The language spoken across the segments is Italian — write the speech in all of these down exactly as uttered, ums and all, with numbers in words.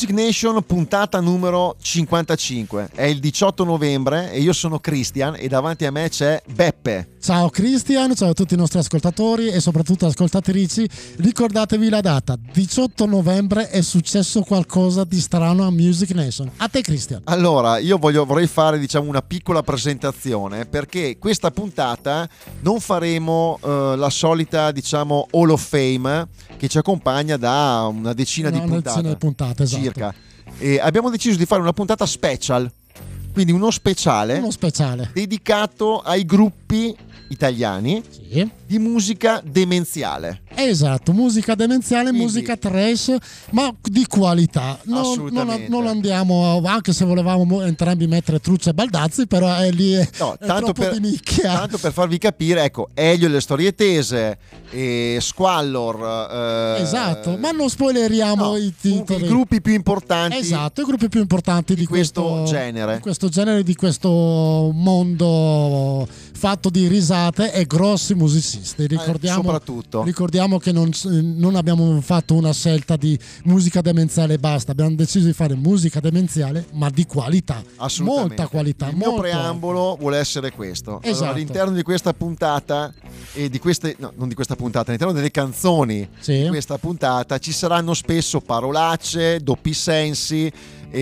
Music Nation puntata numero cinquantacinque, è il diciotto novembre e io sono Christian e davanti a me c'è Beppe. Ciao Christian, ciao a tutti i nostri ascoltatori e soprattutto ascoltatrici. Ricordatevi la data, diciotto novembre è successo qualcosa di strano a Music Nation. A te Christian. Allora, io voglio, vorrei fare diciamo una piccola presentazione, perché questa puntata non faremo uh, la solita diciamo Hall of Fame che ci accompagna da una decina una di puntate, decina di puntate esatto. circa. E abbiamo deciso di fare una puntata special, quindi uno speciale, uno speciale dedicato ai gruppi italiani sì. di musica demenziale. Esatto, musica demenziale, quindi, musica trash, ma di qualità. Non, non, non andiamo, anche se volevamo entrambi mettere Truccia e Baldazzi, però è lì è, no, è tanto troppo per, di nicchia. Tanto per farvi capire, ecco, Elio e le storie tese, e Squallor. Eh, esatto, ma non spoileriamo no, i titoli. I gruppi più importanti. Esatto, i gruppi più importanti di, di questo, questo genere. Di questo genere, di questo mondo fatto di risate e grossi musicisti. Ricordiamo, eh, soprattutto. ricordiamo che non, non abbiamo fatto una scelta di musica demenziale e basta, abbiamo deciso di fare musica demenziale ma di qualità, molta qualità. Il molto mio preambolo vuole essere questo. Esatto. Allora, all'interno di questa puntata e di queste, no, non di questa puntata, all'interno delle canzoni sì. di questa puntata ci saranno spesso parolacce, doppi sensi.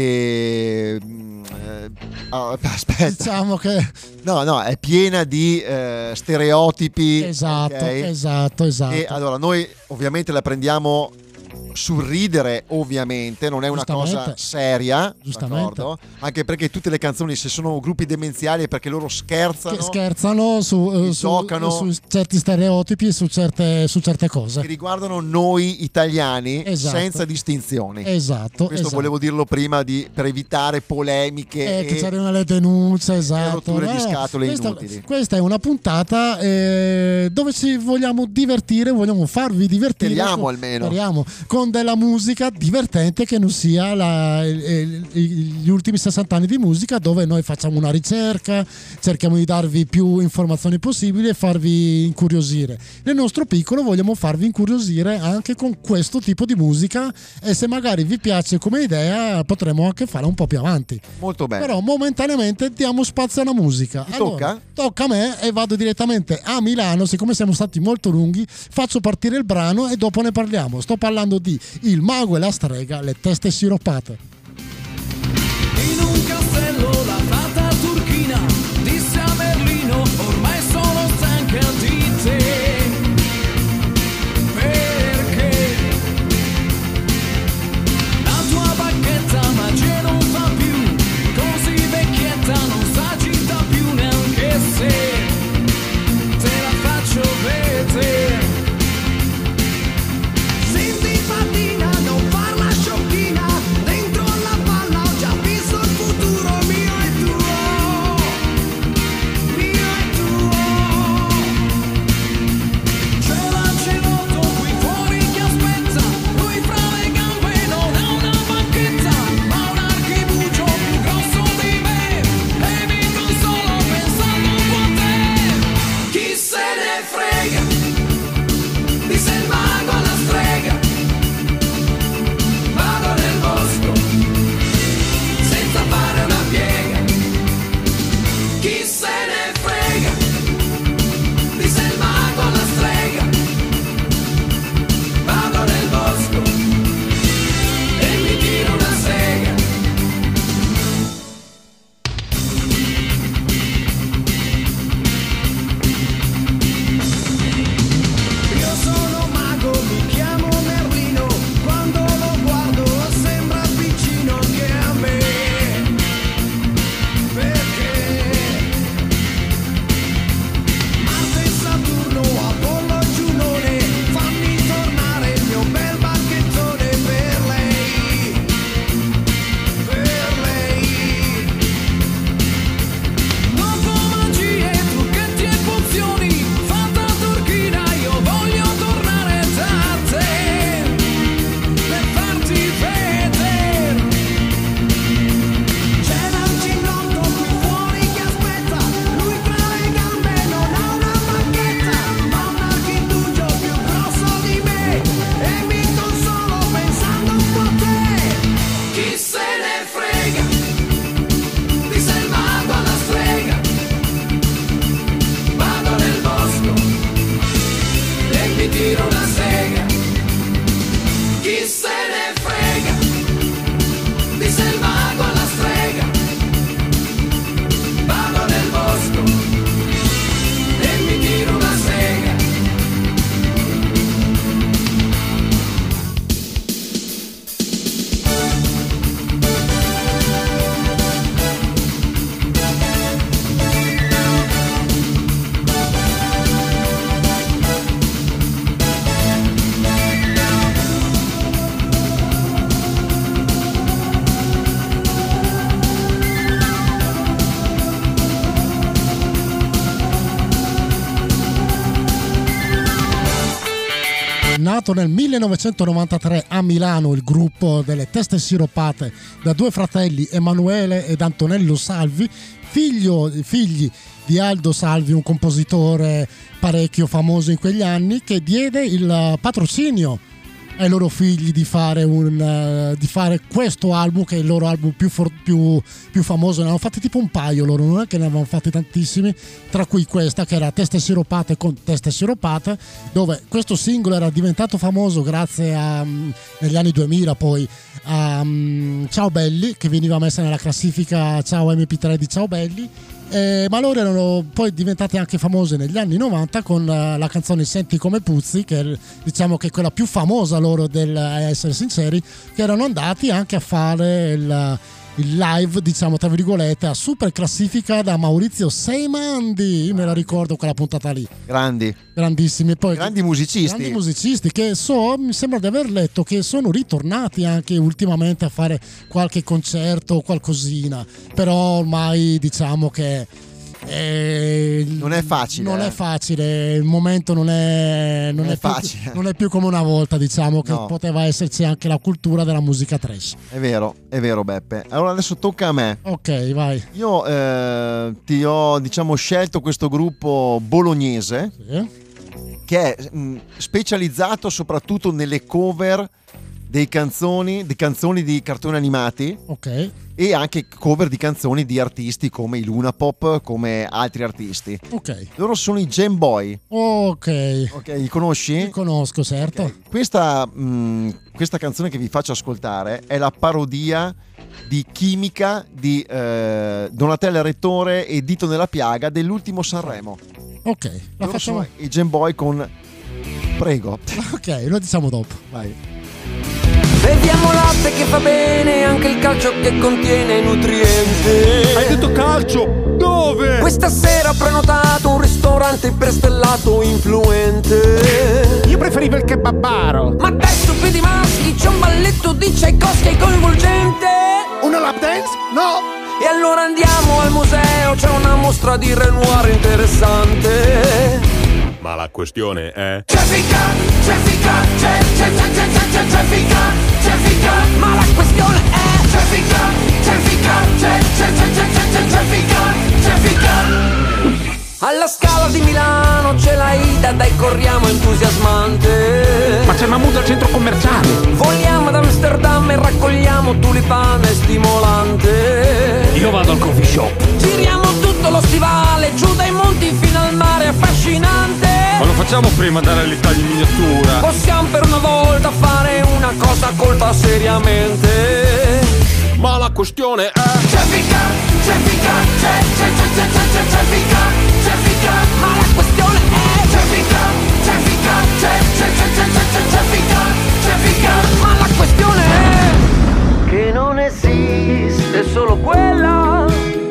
E eh, aspetta, diciamo che no, no, è piena di eh, stereotipi. Esatto, okay? esatto, esatto. E allora noi ovviamente la prendiamo sul ridere, ovviamente, non è una cosa seria, d'accordo? Anche perché tutte le canzoni, se sono gruppi demenziali, è perché loro scherzano, che scherzano su, su, su certi stereotipi e su certe, su certe cose che riguardano noi italiani, esatto. senza distinzioni. Esatto. Questo esatto. volevo dirlo prima di, per evitare polemiche eh, e che c'erano le denunce, esatto. rotture eh, di scatole questa, inutili. Questa è una puntata eh, dove ci vogliamo divertire, vogliamo farvi divertire. Speriamo con, almeno. Speriamo, con della musica divertente che non sia la, gli ultimi sessanta anni di musica dove noi facciamo una ricerca, cerchiamo di darvi più informazioni possibili e farvi incuriosire. Nel nostro piccolo vogliamo farvi incuriosire anche con questo tipo di musica e se magari vi piace come idea potremo anche farla un po' più avanti. Molto bene. Però momentaneamente diamo spazio alla musica. Ti allora, tocca? Tocca a me e vado direttamente a Milano, siccome siamo stati molto lunghi faccio partire il brano e dopo ne parliamo. Sto parlando di Il mago e la strega, le teste siroppate. In un castello la fata turchina disse a Merlino: ormai sono stanca di te, perché la tua bacchetta magia non fa più, così vecchietta non s'agita più neanche se te la faccio vedere. Senti Martina, non farla sciocchina, dentro alla palla ho già visto il futuro mio e tuo. nato nel millenovecentonovantatré a Milano il gruppo delle Teste Siropate da due fratelli, Emanuele ed Antonello Salvi, figlio, figli di Aldo Salvi, un compositore parecchio famoso in quegli anni, che diede il patrocinio ai loro figli di fare, un, uh, di fare questo album, che è il loro album più, for- più, più famoso. Ne hanno fatti tipo un paio loro, non è che ne avevano fatti tantissimi, tra cui questa che era Teste Siropate con Teste Siropate, dove questo singolo era diventato famoso grazie a, um, negli anni duemila poi a um, Ciao Belli, che veniva messa nella classifica Ciao emme pi tre di Ciao Belli. Eh, ma loro erano poi diventate anche famose negli anni novanta con uh, la canzone Senti come puzzi, che è, diciamo che è quella più famosa loro del a essere sinceri, che erano andati anche a fare il, il live, diciamo tra virgolette, a super classifica da Maurizio Seimandi. Io me la ricordo quella puntata lì. Grandi. Grandissimi. Poi, grandi musicisti. Grandi musicisti che so, mi sembra di aver letto che sono ritornati anche ultimamente a fare qualche concerto o qualcosina, però ormai diciamo che eh, non è facile. Non eh. è facile, il momento non è, non non è, è più, facile. Non è più come una volta, diciamo che no. poteva esserci anche la cultura della musica trash. È vero, è vero Beppe. Allora adesso tocca a me. Ok, vai. Io eh, ti ho diciamo scelto questo gruppo bolognese, Sì. che è mh, specializzato soprattutto nelle cover dei canzoni, di canzoni di cartoni animati, Ok. e anche cover di canzoni di artisti come i Luna Pop, come altri artisti. Ok. Loro sono i Jam Boy. Ok. Ok, li conosci? Li conosco, certo. Okay. Questa, mh, questa canzone che vi faccio ascoltare è la parodia di Chimica di eh, Donatella Rettore e Dito nella Piaga dell'ultimo Sanremo. Ok, la Loro facciamo. sono i Jam Boy con Prego. Ok, lo diciamo dopo. Vai. Beviamo latte che fa bene, anche il calcio che contiene nutrienti. Hai detto calcio? Dove? Questa sera ho prenotato un ristorante iperstellato influente. Io preferivo il kebabaro. Ma dai stupidi maschi, c'è un balletto di Tchaikovsky coinvolgente. Una lap dance? No! E allora andiamo al museo, c'è una mostra di Renoir interessante. Ma la questione è... Traffica, traffica, c'è, c'è, c'è, c'è, c'è, c'è, traffica, traffica, ma la questione è... Traffica, traffica, c'è, c'è, c'è, c'è, c'è, c'è, traffica, traffica. Alla Scala di Milano c'è la Ida, dai corriamo entusiasmante. Ma c'è Mahmood al centro commerciale. Voliamo ad Amsterdam e raccogliamo tulipane stimolante. Io vado al coffee shop. Giriamo tutto lo stivale, giù dai monti fino al mare affascinante. Ma lo facciamo prima dare l'Italia in miniatura. Possiamo per una volta fare una cosa colta seriamente. Ma la questione è... Traffica, traffica, c'è, c'è, c'è, c'è, c'è, c'è, traffica, traffica, ma la questione è... Traffica, traffica, c'è, c'è, c'è, c'è, c'è, c'è, traffica, traffica, ma la questione è... Che non esiste solo quella.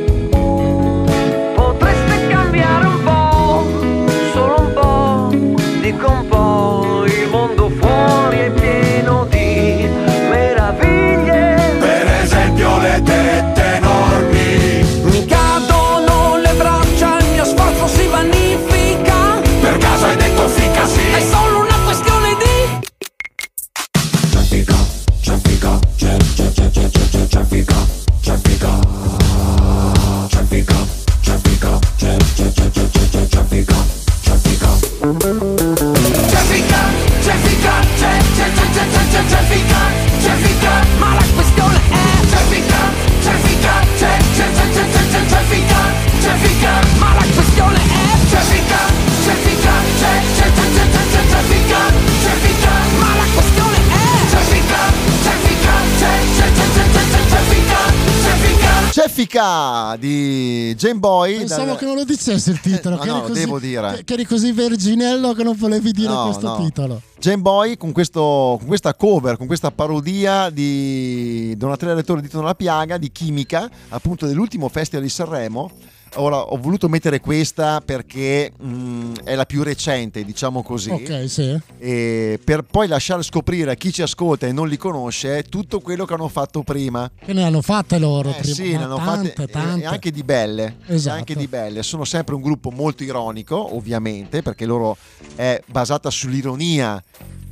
Potreste cambiare un po', solo un po', dico un po', il mondo fuori è pieno di meraviglie. Per esempio le tette enormi. Mi cadono le braccia, il mio sforzo si vanifica. Per caso hai detto fica sì. È solo una questione di... Traffica, traffica, c'è, c'è, c'è, c'è, c'è, c'è, traffica, traffica, traffica, traffica, c'è, c'è, c'è, c'è, c'è, c'è, traffica, traffica. Traffica, traffica, c'è, c'è, c'è, c'è, c'è, c'è, traffica, traffica, ma la questione è... Traffica, traffica, c'è, c'è, c'è, c'è, c'è, c'è, traffica, traffica, ma la questione è... Traffica, traffica, c'è, c'è, c'è, c'è, c'è, c'è, traffica, traffica, ma la questione è... Traffica, traffica, c'è, c'è, c'è, c'è, c'è, c'è, traffica, traffica. Ceffica di Jam Boy. Pensavo dal... che non lo dicessi il titolo, Eh, che, no, eri no, così, devo dire. che, che eri così verginello che non volevi dire No, questo no. titolo. Jam Boy con, questo, con questa cover, con questa parodia di Donatella Rettore Dito nella Piaga, di Chimica, appunto dell'ultimo festival di Sanremo. Ora ho voluto mettere questa perché mh, è la più recente, diciamo così. Ok, sì. E per poi lasciare scoprire a chi ci ascolta e non li conosce tutto quello che hanno fatto prima. Che ne hanno fatte loro Eh prima. sì, Ma ne hanno tante, fatte, tante. e anche di belle. Esatto. E anche di belle. Sono sempre un gruppo molto ironico, ovviamente, perché loro è basata sull'ironia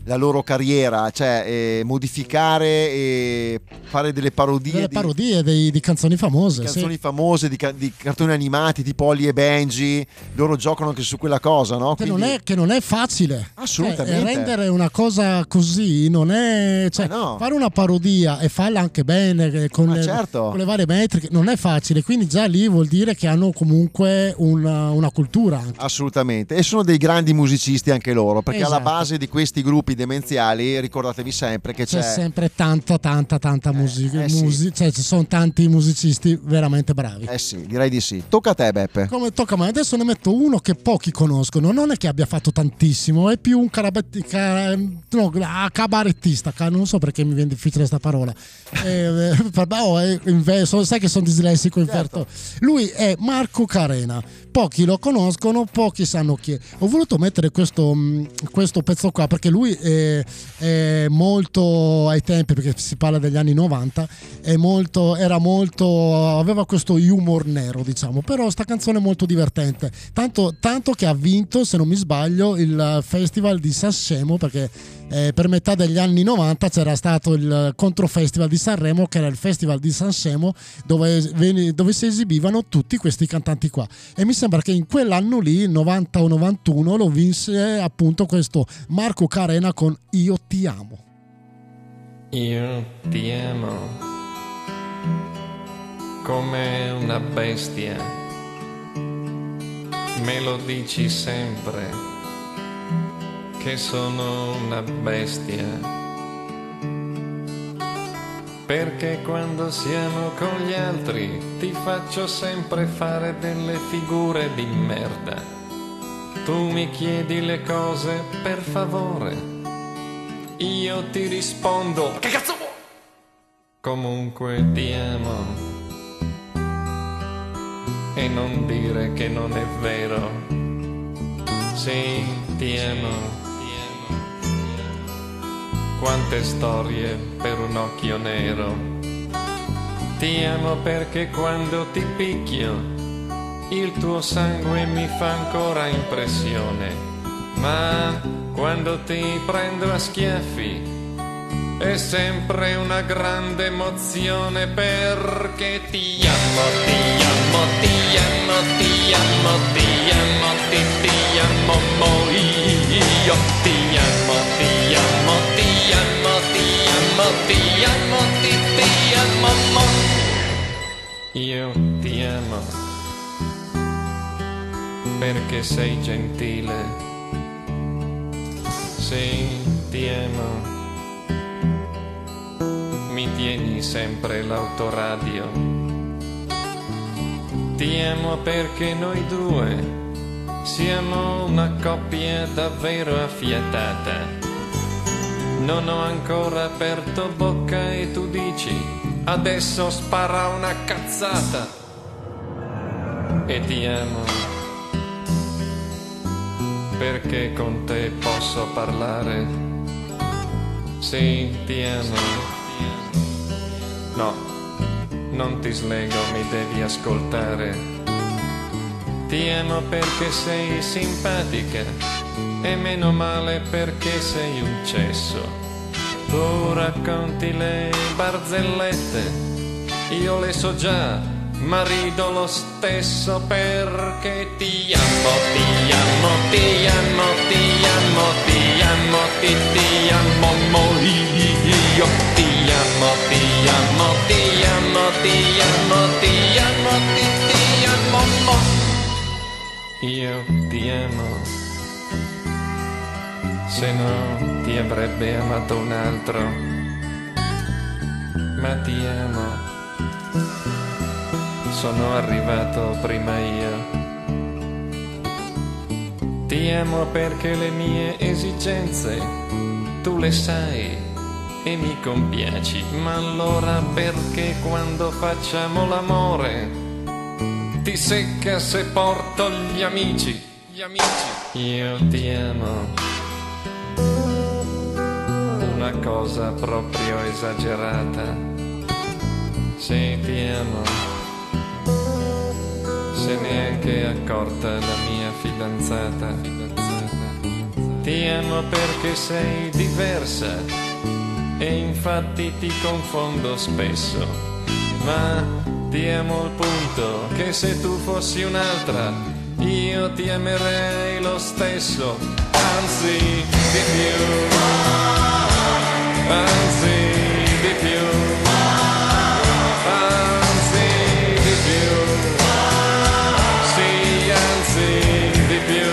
la loro carriera, cioè eh, modificare e fare delle parodie, delle di, parodie dei, di canzoni famose, di canzoni sì. famose, di, di cartoni animati tipo Holly e Benji. Loro giocano anche su quella cosa, no? Che, Quindi... non, è, che non è facile. Assolutamente. Cioè, rendere una cosa così non è, cioè, no. fare una parodia e farla anche bene con, le, certo. con le varie metriche non è facile, quindi già lì vuol dire che hanno comunque una, una cultura anche. Assolutamente, e sono dei grandi musicisti anche loro, perché Esatto. alla base di questi gruppi demenziali ricordatevi sempre che c'è, c'è sempre tanta tanta tanta musica, eh sì. musi- cioè ci sono tanti musicisti veramente bravi. Eh sì, direi di sì. Tocca a te, Beppe. Come tocca a me, adesso ne metto uno che pochi conoscono, non è che abbia fatto tantissimo, è più un carabetti, ca, no, cabarettista, ca, non so perché mi viene difficile sta parola. eh, eh, oh, è inverso, sai che sono dislessico, inverto. Certo. Lui è Marco Carena, pochi lo conoscono, pochi sanno chi è. Ho voluto mettere questo, questo pezzo qua perché lui è, è molto ai tempi, perché si parla degli anni novanta, è molto, era molto, aveva questo humor nero, diciamo, però sta canzone è molto divertente, tanto, tanto che ha vinto, se non mi sbaglio, il festival di Sanremo, perché eh, per metà degli anni novanta c'era stato il controfestival di Sanremo, che era il festival di Sanremo dove, dove si esibivano tutti questi cantanti qua, e mi sembra che in quell'anno lì, novanta o novantuno, lo vinse appunto questo Marco Carena con Io ti amo. Io ti amo come una bestia, me lo dici sempre che sono una bestia, perché quando siamo con gli altri ti faccio sempre fare delle figure di merda. Tu mi chiedi le cose per favore, io ti rispondo che cazzo vuoi? Comunque ti amo, e non dire che non è vero. Sì, ti amo. Quante storie per un occhio nero. Ti amo perché quando ti picchio il tuo sangue mi fa ancora impressione, ma quando ti prendo a schiaffi è sempre una grande emozione, perché ti amo, ti amo, ti amo, ti amo, ti amo, ti, ti amo, mo io ti amo, ti amo, ti amo, ti amo, ti amo, ti, ti amo, mo io ti amo perché sei gentile. Sì, ti amo. Mi tieni sempre l'autoradio. Ti amo perché noi due siamo una coppia davvero affiatata. Non ho ancora aperto bocca e tu dici adesso spara una cazzata. E ti amo perché con te posso parlare. Sì, ti amo. No, non ti slego, mi devi ascoltare. Ti amo perché sei simpatica, e meno male perché sei un cesso. Tu racconti le barzellette, io le so già, ma rido lo stesso perché ti amo, ti amo, ti amo, ti amo, ti amo, ti, ti amo, mo io ti amo, ti amo, ti amo, ti amo, ti amo, ti, ti amo, mo io ti amo, se no ti avrebbe amato un altro, ma ti amo. Sono arrivato prima io. Ti amo perché le mie esigenze tu le sai e mi compiaci, ma allora perché quando facciamo l'amore ti secca se porto gli amici, gli amici. Io ti amo, una cosa proprio esagerata. Sì, ti amo. Se neanche accorta la mia fidanzata. Ti amo perché sei diversa e infatti ti confondo spesso, ma ti amo al punto che se tu fossi un'altra io ti amerei lo stesso, anzi di più, anzi di più, anzi di più, sì, anzi di più.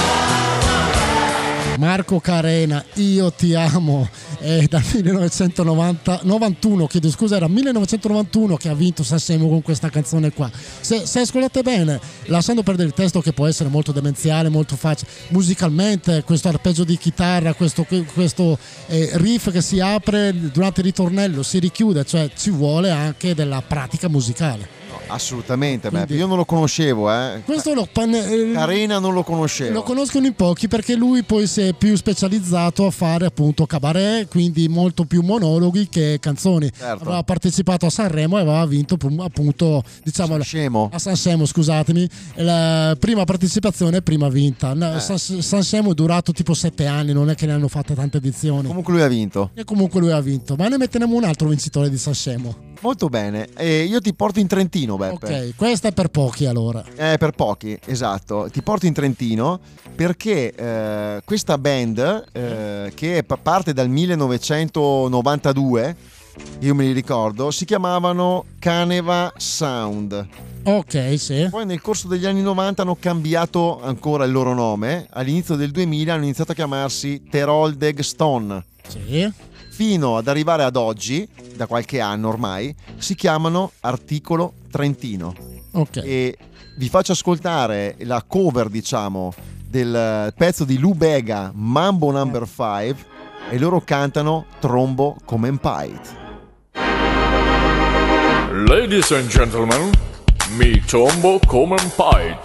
Marco Carena, Io ti amo, è dal millenovecentonovantuno, chiedo scusa, era millenovecentonovantuno che ha vinto Sanremo con questa canzone qua. Se, se ascoltate bene, lasciando perdere il testo che può essere molto demenziale, molto facile, musicalmente questo arpeggio di chitarra, questo, questo eh, riff che si apre durante il ritornello, si richiude, cioè ci vuole anche della pratica musicale. Assolutamente, Quindi, io non lo conoscevo, eh. Questo lo, eh, Carena non lo conoscevo. Lo conoscono in pochi perché lui poi si è più specializzato a fare appunto cabaret, quindi molto più monologhi che canzoni. Certo. Aveva partecipato a Sanremo e aveva vinto appunto, diciamo, Sanremo. a Sanremo, scusatemi, la prima partecipazione, prima vinta. Eh. San- Sanremo è durato tipo sette anni, non è che ne hanno fatte tante edizioni. Comunque lui ha vinto. E comunque lui ha vinto, ma ne metteremo un altro vincitore di Sanremo. Molto bene, e io ti porto in Trentino, Beppe. Ok, questa è per pochi allora. Eh, per pochi, esatto. Ti porto in Trentino perché eh, questa band eh, che parte dal millenovecentonovantadue, io me li ricordo, si chiamavano Caneva Sound. Ok, sì. Poi nel corso degli anni novanta hanno cambiato ancora il loro nome. All'inizio del duemila hanno iniziato a chiamarsi Teroldeg Stone. Sì. Fino ad arrivare ad oggi, da qualche anno ormai, si chiamano Articolo Trentino. Ok. E vi faccio ascoltare la cover, diciamo, del pezzo di Lou Bega, Mambo number five, e loro cantano Trombo come un Pite. Ladies and gentlemen, mi trombo come un Pite.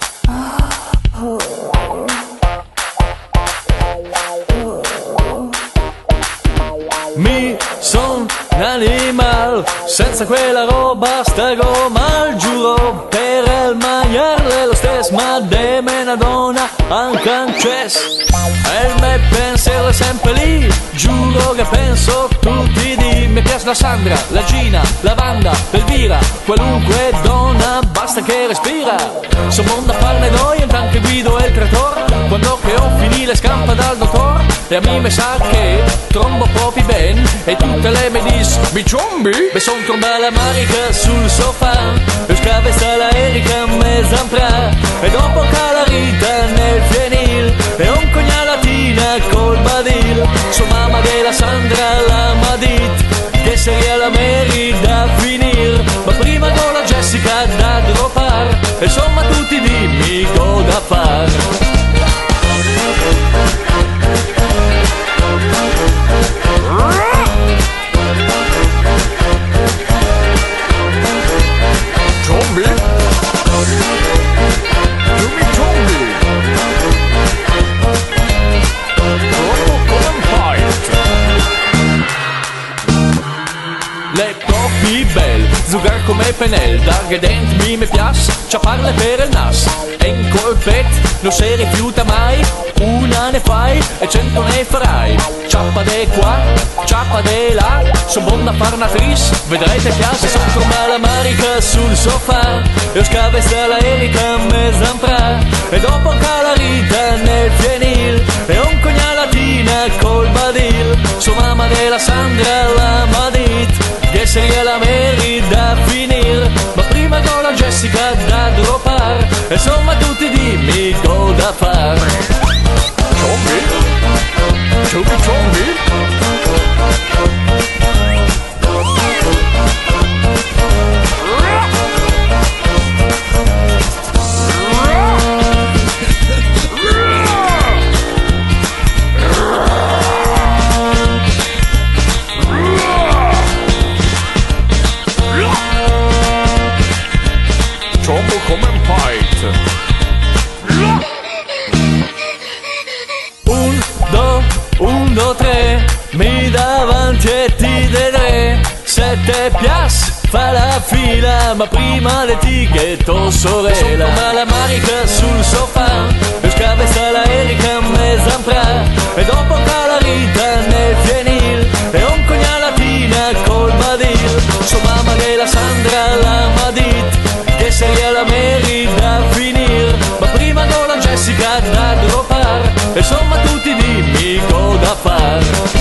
Mi son un animal, senza quella roba stego mal, giuro, per il mangiarle lo stesso, ma de me una donna anche un cess. E il mio pensiero è sempre lì, giuro che penso tutti di. Mi piace la Sandra, la Gina, la Wanda, l'Elvira, qualunque donna basta che respira. Sono mondo a farne noi, intanto guido il trattore, quando che ho finito le scampa dal dottor. E a me mi sa che trombo proprio ben, e tutte le me dis mi trombi? Mi son tromba la marica sul sofà, e scave sta la Erika me zampra, e dopo cala Rita nel fienil, e un cognalatina col badil. So mamma della Sandra la Madit, che seria la Mary da finir, ma prima con la Jessica da dropar, e insomma tutti dimmi go da far. Zugar come penel, darghe dent mi me piace, ciaparle per il nas. E in colpet non si rifiuta mai, una ne fai e cento ne farai. Ciappa de qua, ciappa de là, son buona farnatrice, vedrete piace. Son tromba la marica sul sofà, e scave sta la Erika me zampra, e dopo cala Rita nel fienil, e un cognalatina col badil. So mamma della Sandra la Madit, che seria la Mary da finir, ma prima con la Jessica da dropar, e insomma tutti dimmi go da far. Ciombi, ciombi ciombi. Come un Pite. Un, do, un, do, tre, mi davanti e ti vedrei. Se te piace fa la fila, ma prima l'etichetto sorella. Ma la marica sul sofà, e scavesta la Erika mesampra, e dopo ca la Rita nel fienil, e un cognalatina col badil. Sua mamma che la Sandra la Madit, che seria la Mary da finir, ma prima con la Jessica da dropar, e insomma tutti dimmi co da far.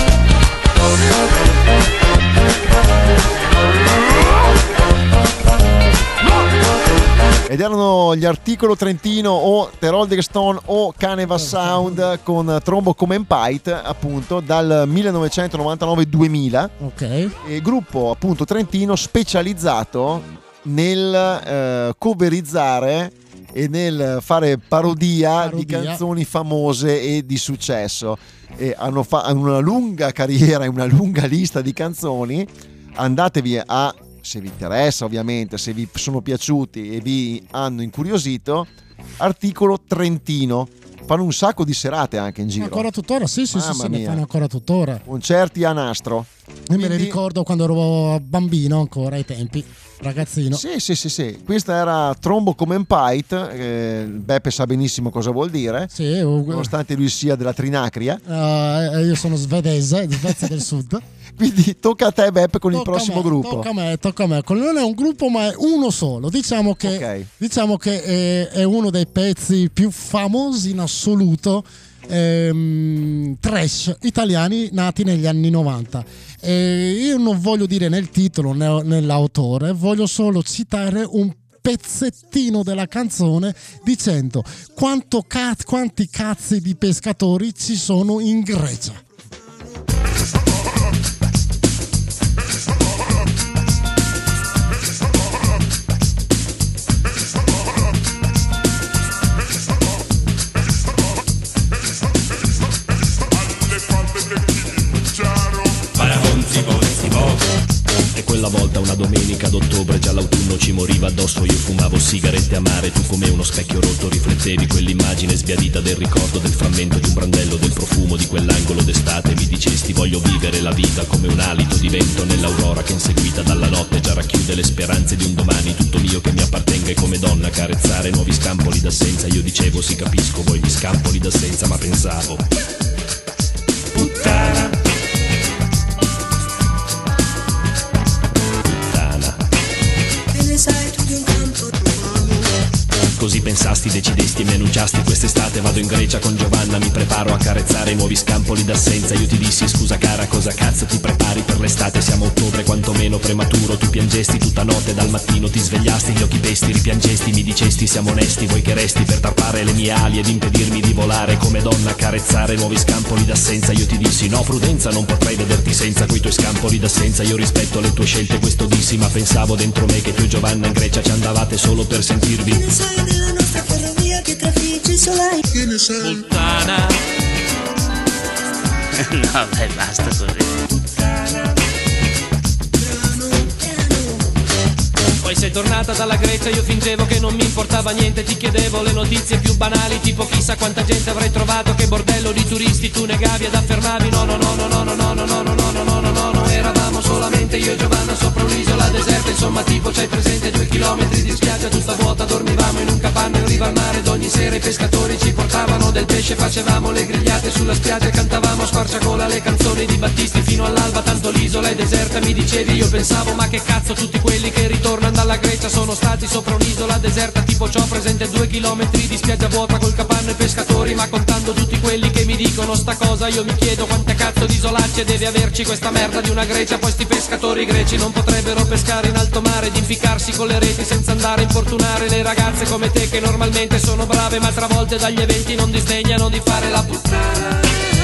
Ed erano gli Articolo Trentino o The Rolling Stone o Caneva Sound con Trombo Come Pite, appunto dal millenovecentonovantanove duemila. Ok. E gruppo appunto trentino specializzato nel eh, coverizzare e nel fare parodia, parodia di canzoni famose e di successo. E hanno, fa- hanno una lunga carriera e una lunga lista di canzoni. Andatevi a, se vi interessa ovviamente, se vi sono piaciuti e vi hanno incuriosito, Articolo Trentino. Fanno un sacco di serate anche in giro. Ancora tuttora, sì, sì, sì, sì, ne fanno ancora tuttora. Concerti a nastro. Io Quindi... me ne ricordo quando ero bambino ancora ai tempi, ragazzino. Sì, sì, sì, sì. Questa era Trombo Come Pite, eh, Beppe sa benissimo cosa vuol dire. Sì, uh, nonostante lui sia della Trinacria. Uh, io sono svedese, di Svezia del Sud. Quindi tocca a te, Beppe, con tocca il prossimo me, gruppo. Tocca a me, tocca a me. Non è un gruppo, ma è uno solo. Diciamo che, okay. diciamo che è, è uno dei pezzi più famosi in assoluto ehm, trash italiani nati negli anni novanta. E io non voglio dire nel titolo né nell'autore, voglio solo citare un pezzettino della canzone dicendo quanto caz- quanti cazzi di pescatori ci sono in Grecia. E quella volta una domenica d'ottobre, già l'autunno ci moriva addosso, io fumavo sigarette amare, tu come uno specchio rotto riflettevi quell'immagine sbiadita del ricordo del frammento di un brandello, del profumo di quell'angolo d'estate, mi dicesti voglio vivere la vita come un alito di vento nell'aurora che inseguita dalla notte già racchiude le speranze di un domani tutto mio che mi appartenga, e come donna carezzare nuovi scampoli d'assenza, io dicevo sì capisco voi gli scampoli d'assenza, ma pensavo puttana. Così pensasti, decidesti e mi annunciasti quest'estate vado in Grecia con Giovanna, mi preparo a carezzare i nuovi scampoli d'assenza. Io ti dissi scusa cara, cosa cazzo ti prepari per l'estate? Siamo a ottobre, quantomeno prematuro. Tu piangesti tutta notte, dal mattino ti svegliasti, gli occhi pesti, ripiangesti, mi dicesti siamo onesti, vuoi che resti per tarpare le mie ali ed impedirmi di volare come donna a carezzare nuovi scampoli d'assenza. Io ti dissi no prudenza, non potrei vederti senza quei tuoi scampoli d'assenza. Io rispetto le tue scelte, questo dissi, ma pensavo dentro me che tu e Giovanna in Grecia ci andavate solo per sentirvi. Che ne sai della nostra ferrovia che trafigge solai? Che ne sai? Puttana. No, dai, basta così. Poi sei tornata dalla Grecia, io fingevo che non mi importava niente, ti chiedevo le notizie più banali, tipo chissà quanta gente avrei trovato, che bordello di turisti, tu negavi ed affermavi no no no no no no no no no no no no no no no, eravamo solamente io e Giovanna sopra un'isola deserta, insomma tipo c'hai presente due chilometri di spiaggia tutta vuota, dormivamo in un capanno in riva al mare ed ogni sera i pescatori ci portavano del pesce, facevamo le grigliate sulla spiaggia e cantavamo a squarciagola le canzoni di Battisti fino all'alba, tanto l'isola è deserta, mi dicevi, io pensavo ma che cazzo tutti quelli che ritornano dalla Grecia sono stati sopra un'isola deserta, tipo c'ho presente due chilometri di spiaggia vuota col capanno e pescatori, ma contando tutti quelli che mi dicono sta cosa io mi chiedo quante cazzo di isolacce deve averci questa merda di una Grecia, poi sti pescatori greci non potrebbero pescare in alto mare ed inficcarsi con le reti senza andare a importunare le ragazze come te che normalmente sono brave ma travolte dagli eventi non disdegnano di fare la puttana.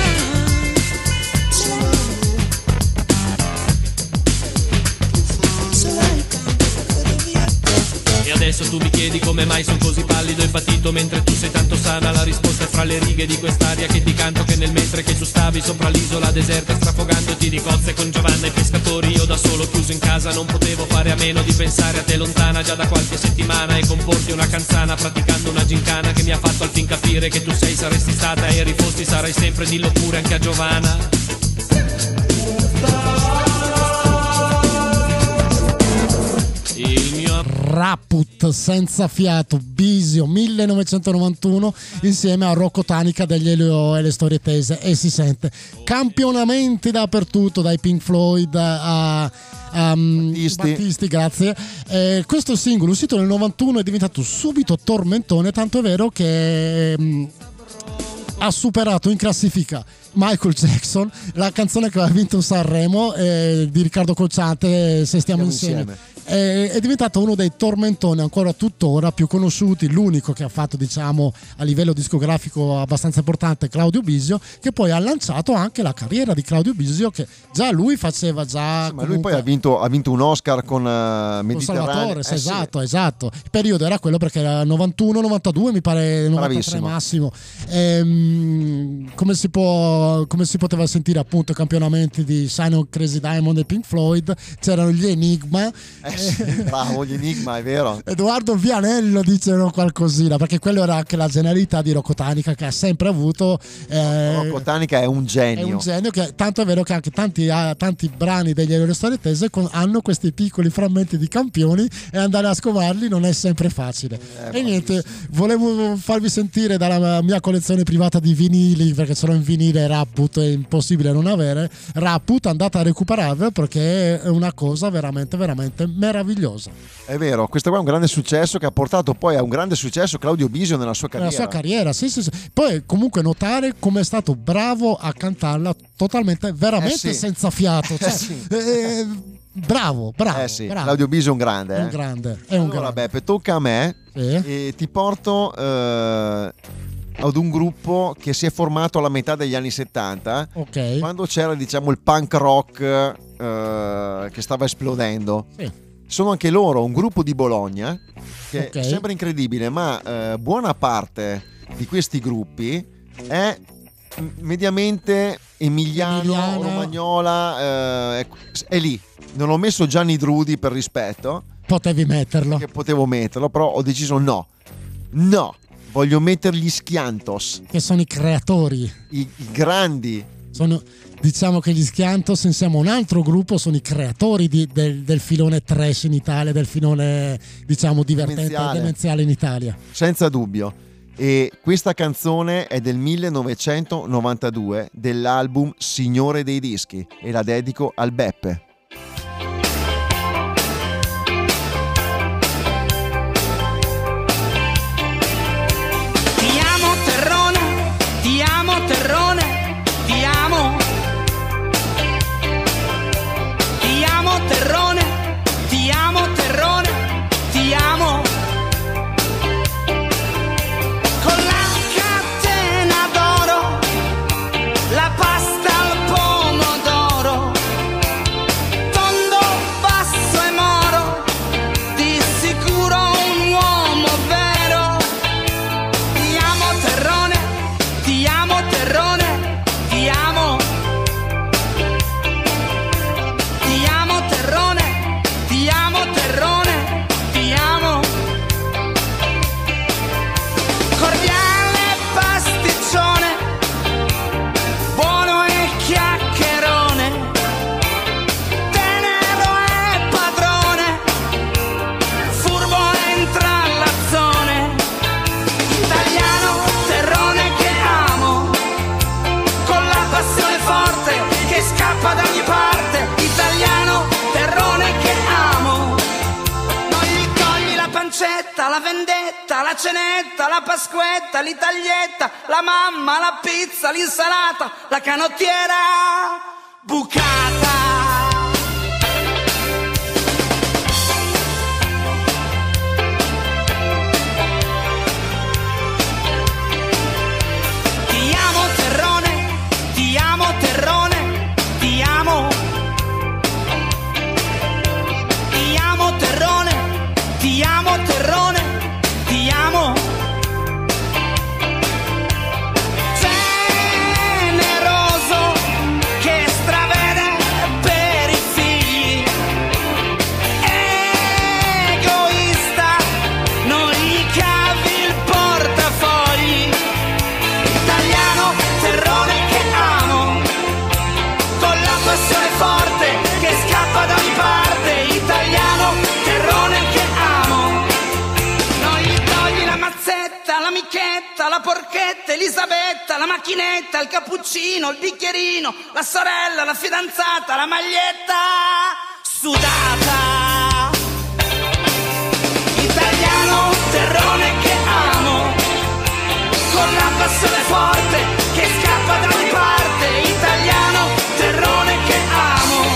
E adesso tu mi chiedi come mai sono così pallido e patito mentre tu sei tanto sana, la risposta è fra le righe di quest'aria che ti canto, che nel mentre che tu stavi sopra l'isola deserta strafogandoti di cozze con Giovanna e pescatori, io da solo chiuso in casa non potevo fare a meno di pensare a te lontana già da qualche settimana e comporti una canzana praticando una gincana che mi ha fatto al fin capire che tu sei, saresti stata e rifosti, sarai sempre, dillo pure anche a Giovanna. il mio Raput senza fiato, Bisio millenovecentonovantuno insieme a Rocco Tanica degli Elio e le Storie Tese, e si sente campionamenti dappertutto, dai Pink Floyd a Um, Battisti. Battisti, grazie. Eh, questo singolo uscito nel novantuno è diventato subito tormentone, tanto è vero che um, ha superato in classifica Michael Jackson, la canzone che aveva vinto Sanremo eh, di Riccardo Cocciante, Se stiamo insieme, insieme. È, è diventato uno dei tormentoni ancora tuttora più conosciuti, l'unico che ha fatto, diciamo, a livello discografico abbastanza importante, Claudio Bisio, che poi ha lanciato anche la carriera di Claudio Bisio, che già lui faceva già sì, ma lui poi ha vinto, ha vinto un Oscar con uh, Mediterraneo, Salvatore, sì, eh, esatto, sì. esatto. Il periodo era quello perché era novantuno novantadue, mi pare novantatré Bravissimo. massimo. Ehm, come si può, come si poteva sentire appunto i campionamenti di Shine on Crazy Diamond e Pink Floyd, c'erano gli Enigma. Eh sì, bravo, gli Enigma, è vero. Edoardo Vianello diceva qualcosina, perché quello era anche la genialità di Rocco Tanica, che ha sempre avuto eh, Rocco Tanica è un genio, è un genio che, tanto è vero che anche tanti, tanti brani degli Elio e le Storie Tese con, hanno questi piccoli frammenti di campioni, e andare a scovarli non è sempre facile. eh, E niente, volevo farvi sentire dalla mia collezione privata di vinili, perché ce l'ho in vinile Raput, è impossibile non avere Raput, andate a recuperarvelo perché è una cosa veramente veramente meravigliosa. È vero, questo qua è un grande successo che ha portato poi a un grande successo Claudio Bisio nella sua carriera. Nella sua carriera, sì, sì, sì. Poi comunque notare come è stato bravo a cantarla totalmente, veramente eh sì. senza fiato. Cioè, eh sì. eh, bravo, bravo, eh sì. bravo. Claudio Bisio è un grande. È un eh. grande. È un allora, grande. Beppe, tocca a me Sì. e ti porto eh, ad un gruppo che si è formato alla metà degli anni settanta, Ok. quando c'era, diciamo, il punk rock eh, che stava esplodendo. Sì. Sono anche loro un gruppo di Bologna che Ok. sembra incredibile, ma eh, buona parte di questi gruppi è mediamente emiliano, Emiliano. romagnola, eh, è, è lì. Non ho messo Gianni Drudi per rispetto, Potevi metterlo. che potevo metterlo, però ho deciso no, no, voglio mettere gli Schiantos, Che sono i creatori. i, i grandi. Sono, diciamo che gli Schiantos, insieme a un altro gruppo, sono i creatori di- del, del filone trash in Italia, del filone, diciamo, divertente, Demenziale. demenziale in Italia. Senza dubbio. E questa canzone è del millenovecentonovantadue, dell'album Signore dei Dischi, e la dedico al Beppe. Ti amo Terrone, ti amo Terrone, ti amo. Ti amo Terrone, ti amo Terrone, ti amo. Con la catena d'oro, la pasta al pomodoro, tondo, basso e moro, di sicuro un uomo vero. Ti amo Terrone, ti amo Terrone, ti amo. Ti amo Terrone, ti amo Terrone, ti amo. Cordiale pasticcione, buono e chiacchierone, tenero e padrone, furbo e intrallazzone. Italiano, terrone che amo, con la passione forte che scappa da ogni parte. Italiano, terrone che amo. Non gli togli la pancetta, la vendetta, la cenetta, la pasquetta, l'itaglietta, la mamma, la pizza, l'insalata, la canottiera bucata. Ti amo Terrone, ti amo Terrone, ti amo. Ti amo Terrone, ti amo Terrone, ti amo. Generoso che stravede per i figli, egoista, non gli cavi il portafogli. Italiano, terrone che amo, con la passione forte che scappa da ogni parte. Italiano, terrone torta, la porchetta, Elisabetta, la macchinetta, il cappuccino, il bicchierino, la sorella, la fidanzata, la maglietta sudata. Italiano, terrone che amo, con la passione forte che scappa da ogni parte. Italiano, terrone che amo.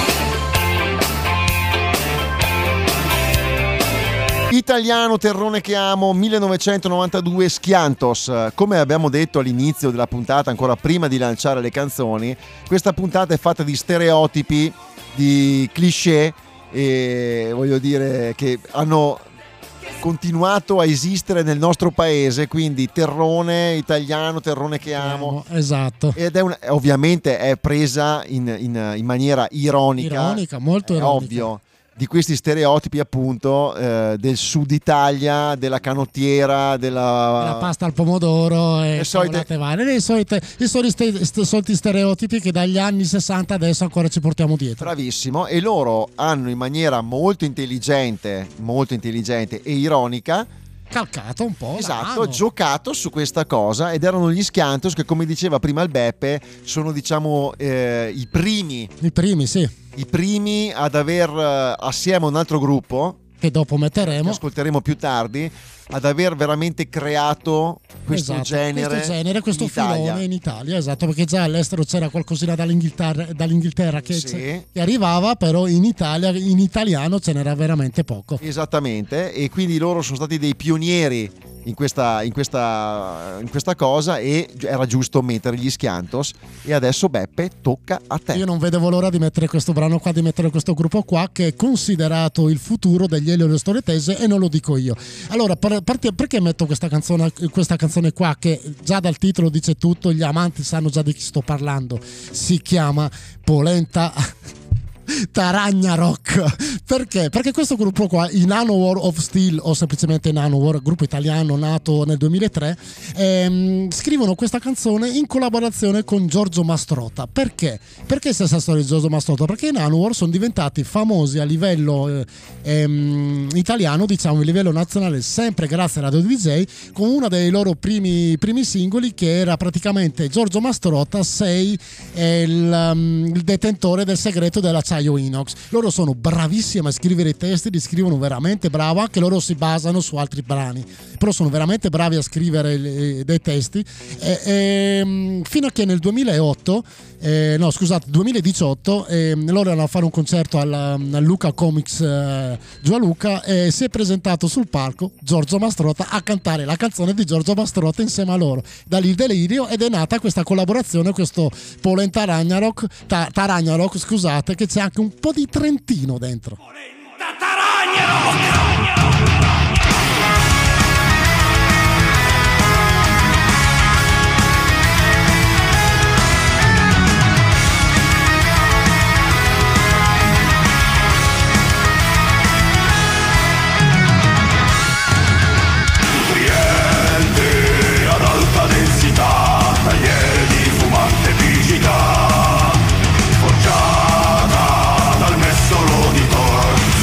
Italiano, terrone che amo, millenovecentonovantadue, Schiantos. Come abbiamo detto all'inizio della puntata, ancora prima di lanciare le canzoni, questa puntata è fatta di stereotipi, di cliché, e voglio dire che hanno continuato a esistere nel nostro paese, quindi terrone italiano, terrone che amo, esatto, ed è una, ovviamente è presa in, in, in maniera ironica, ironica molto è ironica. ovvio, di questi stereotipi appunto eh, del sud Italia, della canottiera, della la pasta al pomodoro e le solite... varie, le solite, i soliti, soliti stereotipi che dagli anni sessanta adesso ancora ci portiamo dietro. Bravissimo, e loro hanno in maniera molto intelligente, molto intelligente e ironica calcato un po', esatto, mano. giocato su questa cosa, ed erano gli Schiantos che, come diceva prima il Beppe, sono diciamo eh, i primi i primi sì i primi ad aver, assieme a un altro gruppo che dopo metteremo, che ascolteremo più tardi, ad aver veramente creato questo esatto, genere, questo, genere, questo in filone Italia. in Italia, esatto, perché già all'estero c'era qualcosina dall'Inghilterra, dall'Inghilterra che, sì. che arrivava, però in Italia, in italiano ce n'era veramente poco. Esattamente, e quindi loro sono stati dei pionieri in questa, in questa, in questa cosa, e era giusto mettere gli Schiantos. E adesso Beppe, tocca a te. Io non vedevo l'ora di mettere questo brano qua, di mettere questo gruppo qua, che è considerato il futuro degli Elio e le Storie Tese, e non lo dico io. Allora, per, per, perché metto questa canzone, questa canzone qua, che già dal titolo dice tutto, gli amanti sanno già di chi sto parlando. Si chiama Polenta Ragnarok. Perché? Perché questo gruppo qua, i Nanowar of Steel, o semplicemente Nanowar, gruppo italiano nato nel duemilatré, ehm, scrivono questa canzone in collaborazione con Giorgio Mastrota. Perché? Perché stessa storia di Giorgio Mastrota? Perché i Nanowar sono diventati famosi a livello eh, ehm, italiano, diciamo a livello nazionale, sempre grazie a Radio D J, con uno dei loro primi, primi singoli, che era praticamente Giorgio Mastrota, sei è il, um, il detentore del segreto dell'acciaio inox. Loro sono bravissimi a scrivere i testi, li scrivono veramente bravo, anche loro si basano su altri brani, però sono veramente bravi a scrivere le, dei testi, e, e, fino a che nel duemilaotto eh, no scusate duemiladiciotto eh, loro erano a fare un concerto alla, al Luca Comics eh, giù a Luca, e si è presentato sul palco Giorgio Mastrota a cantare la canzone di Giorgio Mastrota insieme a loro. Da lì il delirio, ed è nata questa collaborazione, questo Polenta Ragnarok, ta, Ragnarok scusate, che c'è anche un po' di trentino dentro. Nutrienti ad alta densità, tagliere di fumante vigita, forgiata dal messolo di Thor.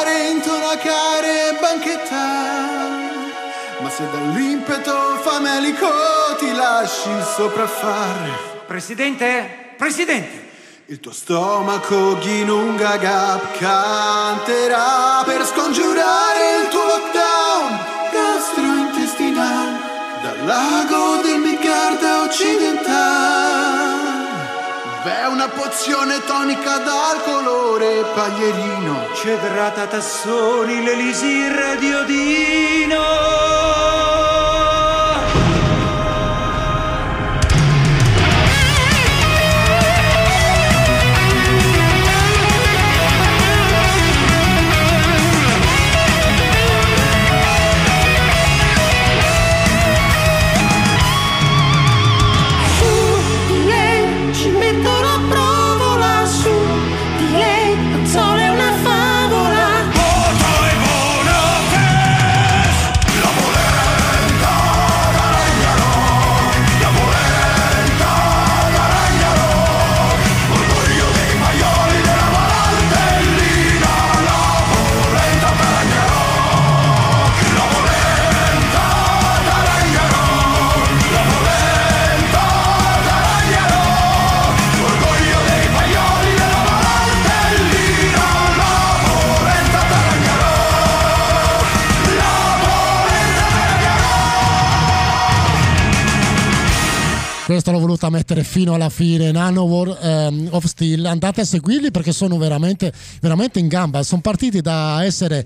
scongiurare, intonacare e banchettare, ma se dall'impeto famelico ti lasci sopraffare. Presidente, presidente, il tuo stomaco Ginunga Gap canterà per scongiurare il tuo lockdown gastrointestinale dal lago del Migarda occidentale. V'è una pozione tonica dal colore paglierino, cedrata Tassoni, l'elisir di Odino. Questo l'ho voluta mettere fino alla fine. Nanowar um, of Steel, andate a seguirli perché sono veramente, veramente in gamba. Sono partiti da essere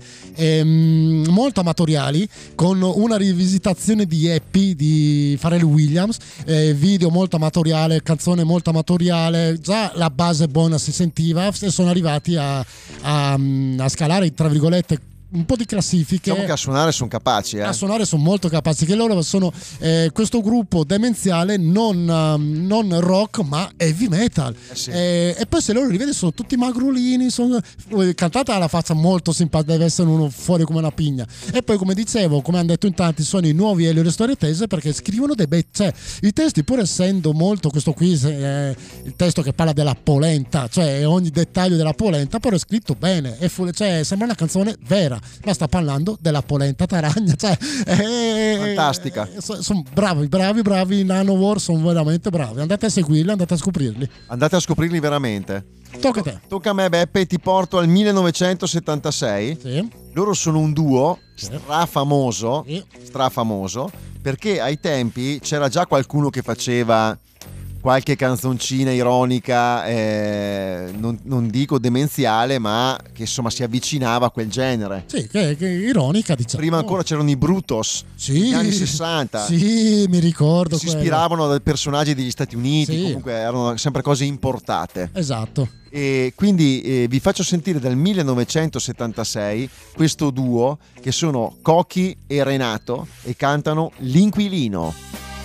ehm, molto amatoriali, con una rivisitazione di Happy di Pharrell Williams, eh, video molto amatoriale, canzone molto amatoriale, già la base buona si sentiva, e sono arrivati a, a, a scalare, tra virgolette, un po' di classifiche. Diciamo che a suonare sono capaci, eh? A suonare sono molto capaci, che loro sono eh, questo gruppo demenziale non, um, non rock ma heavy metal, eh sì. eh, e poi se loro li vedi sono tutti magrolini, sono, cantata alla faccia molto simpatica, deve essere uno fuori come una pigna. E poi, come dicevo, come hanno detto in tanti, sono i nuovi Elio e le storie tese, perché scrivono dei bei, cioè i testi, pur essendo molto, questo qui eh, il testo che parla della polenta, cioè ogni dettaglio della polenta, però è scritto bene, è fu- cioè sembra una canzone vera, ma sta parlando della polenta taragna, cioè eh, fantastica. Eh, sono son bravi, bravi, bravi. Nanowar sono veramente bravi. Andate a seguirli, andate a scoprirli. Andate a scoprirli veramente. Tocca a te. Tocca a me, Beppe, ti porto al millenovecentosettantasei. Sì. Loro sono un duo sì. strafamoso, sì. strafamoso, perché ai tempi c'era già qualcuno che faceva qualche canzoncina ironica, eh, non, non dico demenziale, ma che insomma si avvicinava a quel genere. Sì, che, che ironica, diciamo. Prima ancora c'erano i Brutos, sì, negli anni sessanta. Sì, mi ricordo. Si quello. ispiravano dai personaggi degli Stati Uniti, sì. Comunque erano sempre cose importate. Esatto. E quindi eh, vi faccio sentire dal millenovecentosettantasei questo duo che sono Cochi e Renato e cantano L'Inquilino.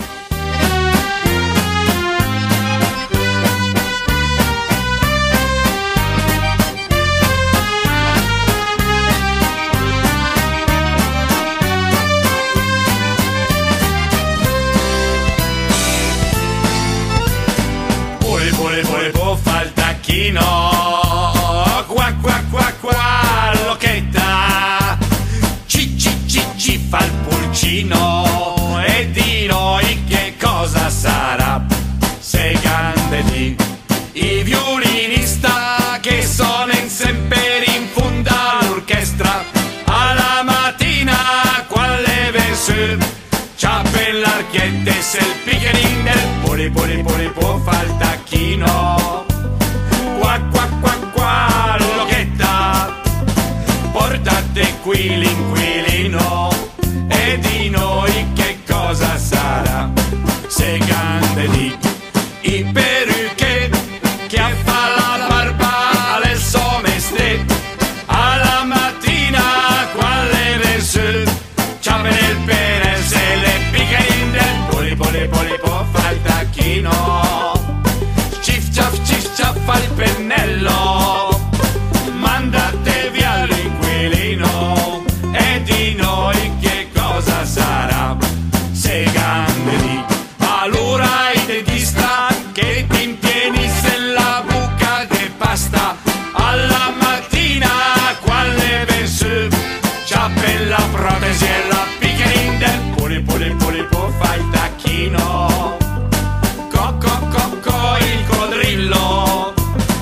Fa il tacchino, qua qua qua qua l'occhetta, ci ci ci ci fa il pulcino, e di noi che cosa sarà, se grande di i violinista che sono sempre in fondo all'orchestra, alla mattina quale verso c'ha per l'archiette se il piccherin del poli poli poli può fa il tacchino. Qua qua qua qua l'occhetta, portate qui l'inquilino, e di noi che cosa sarà, se grande di i peruche che fa la barba alle somestre, alla mattina quale verso c'ha per il pene se le piccherin del poli poli poli può fa il tacchino. Fa il pennello, mandate via l'inquilino, e di noi che cosa sarà, se se la piccherin del puli puli puli pu fa il tacchino. Cocco cocco il codrillo,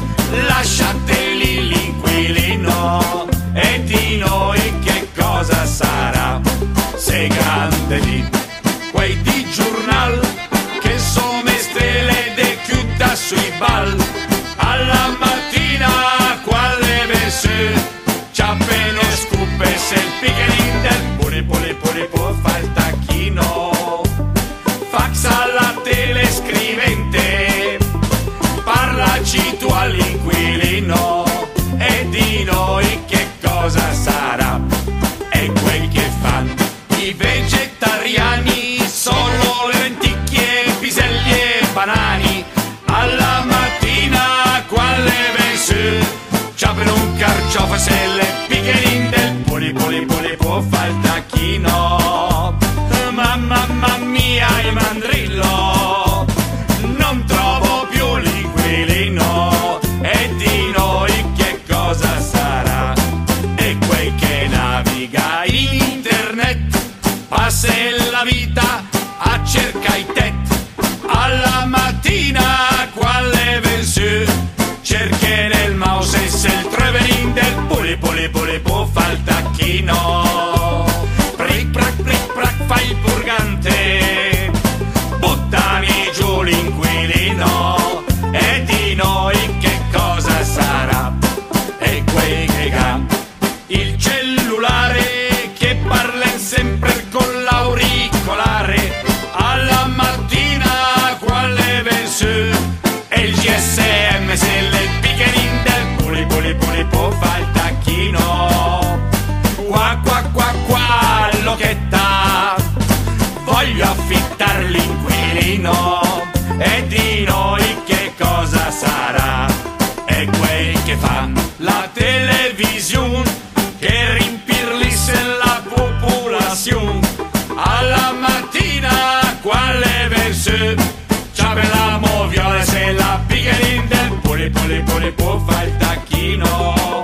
lasciate lì l'inquilino. E di noi che cosa sarà se grande di quei di giornal che sono stelle de chiuda sui bal. Alla mattina quale verse c'ha appena scuppe se il piccherin del puli puli puli può fa il tacchino. Fax alla telescrivente, parlaci tu all'inquilino. E di noi che cosa sarà e quel che fanno i vegetariani, solo lenticchie, piselli e banani. Alla mattina quale verse c'ha per un carciofo se le piccherin del puli puli puli può fa il tacchino. Mamma mamma mia il mandrillo, non trovo più l'inquilino. E di noi che cosa sarà e quel che naviga in internet passa la vita a cerca i tet. Alla mattina quale verse cerche nel mouse se il treverin del puli puli puli può fa il tacchino. Pric prac pric prac fa il purgante, buttami giù l'inquilino. E di noi che cosa sarà e quei che ha il cellulare che parla sempre con l'auricolare. Alla mattina quale verse e il G S M se le piccherin del puli puli puli può fa il tacchino. Qua qua qua qua l'occhetta, voglio affittar l'inquilino. E di noi che cosa sarà e quei che fanno la televisione che rimpirlisse la popolazione. Alla mattina quale verse c'ha per la moviola se la piccherin del puli puli puli può fa il tacchino.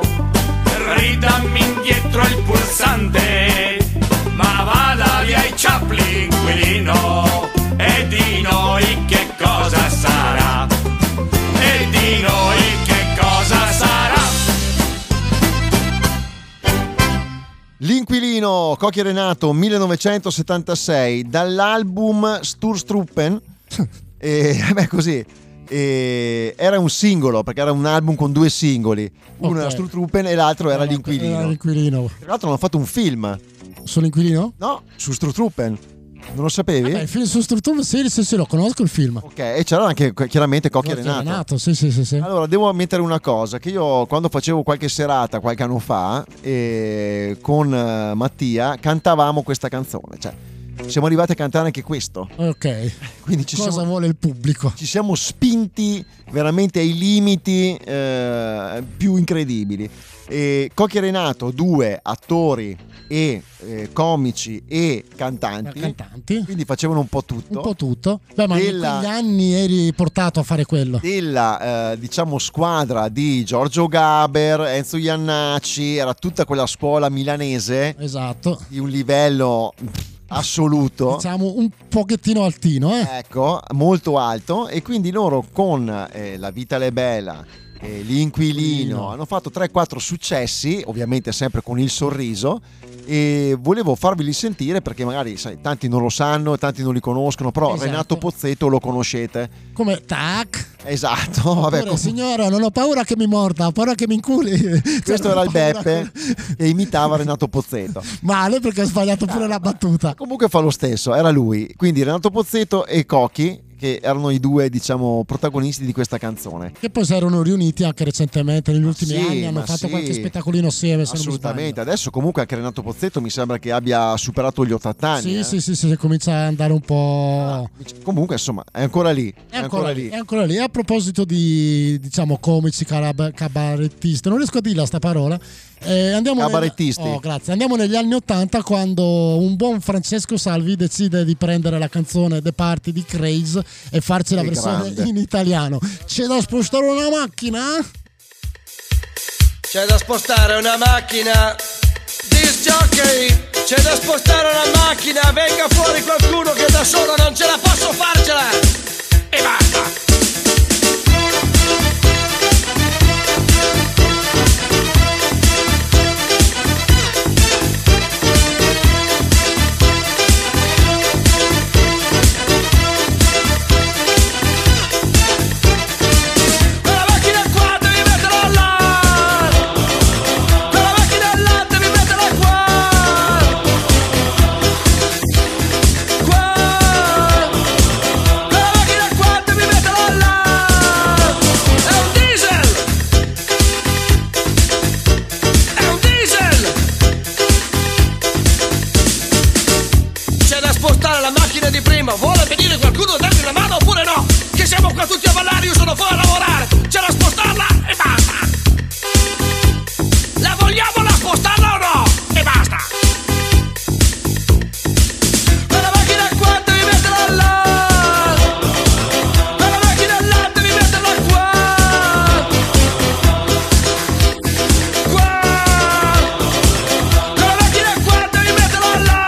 Ridammi indietro il pulsante, ma vada via i ciapli inquilino. E di noi che cosa sarà e di noi che cosa sarà. L'inquilino, Cocchi e Renato, millenovecentosettantasei, dall'album Sturstruppen. E beh, così e era un singolo perché era un album con due singoli, uno Ok. era Sturstruppen e l'altro era Era l'inquilino. l'inquilino. Tra l'altro hanno fatto un film Sull'inquilino? no su Sturstruppen, non lo sapevi? Beh, il film su Strutture, sì, sì, sì, lo conosco il film. Ok, e c'era anche chiaramente Cocchi e Cocchi e Renato. Renato, sì, sì, sì, sì. Allora, devo ammettere una cosa, che io quando facevo qualche serata, qualche anno fa, eh, con eh, Mattia, cantavamo questa canzone, cioè siamo arrivati a cantare anche questo. Ok. Quindi ci Cosa siamo, vuole il pubblico? ci siamo spinti veramente ai limiti eh, più incredibili. E Cocchi e Renato, due attori e eh, comici e cantanti, Cantanti. quindi facevano un po' tutto. Un po' tutto. Beh, ma Della- in quegli anni eri portato a fare quello. della eh, diciamo squadra di Giorgio Gaber, Enzo Iannacci, era tutta quella scuola milanese Esatto. di un livello assoluto, Diciamo un pochettino altino, eh? ecco, molto alto, e quindi loro con eh, La vita è bella e L'inquilino Inquilino. hanno fatto tre quattro successi, ovviamente sempre con il sorriso, e volevo farveli sentire perché magari sai, tanti non lo sanno, tanti non li conoscono, però Esatto. Renato Pozzetto lo conoscete. Come tac. Esatto, vabbè, Oppure, com- signora, non ho paura che mi morda, ho paura che mi inculi. questo Cioè, era non il ho paura Beppe che- che imitava Renato Pozzetto. Male perché ha sbagliato pure la battuta. Comunque fa lo stesso, era lui. Quindi Renato Pozzetto e Cocchi, che erano i due, diciamo, protagonisti di questa canzone. Che poi si erano riuniti anche recentemente, negli ultimi sì, anni, hanno ma fatto sì. qualche spettacolino assieme. Se non mi Assolutamente. Adesso comunque anche Renato Pozzetto mi sembra che abbia superato gli ottanta anni. Sì, eh. sì, sì, sì, comincia a andare un po'. Comunque, insomma, è ancora lì. È ancora lì, è ancora lì. E a proposito di, diciamo, comici, carab- cabarettisti, non riesco a dirla sta parola. Eh, andiamo Cabarettisti. Negli, oh, grazie. Andiamo negli anni ottanta, quando un buon Francesco Salvi decide di prendere la canzone The Party di Craze e farci la Che versione grande. in italiano. C'è da spostare una macchina? C'è da spostare una macchina. Disc jockey, C'è da spostare la macchina, venga fuori qualcuno che da solo non ce la posso farcela! E basta! Vuole venire qualcuno a darmi una mano oppure no? Che siamo qua tutti a ballare, io sono fuori a lavorare. C'è da spostarla e basta. La vogliamo la spostarla o no? E basta. Quella macchina qua devi metterla là. Quella macchina là devi metterla qua. Qua. Quella macchina qua devi metterla là.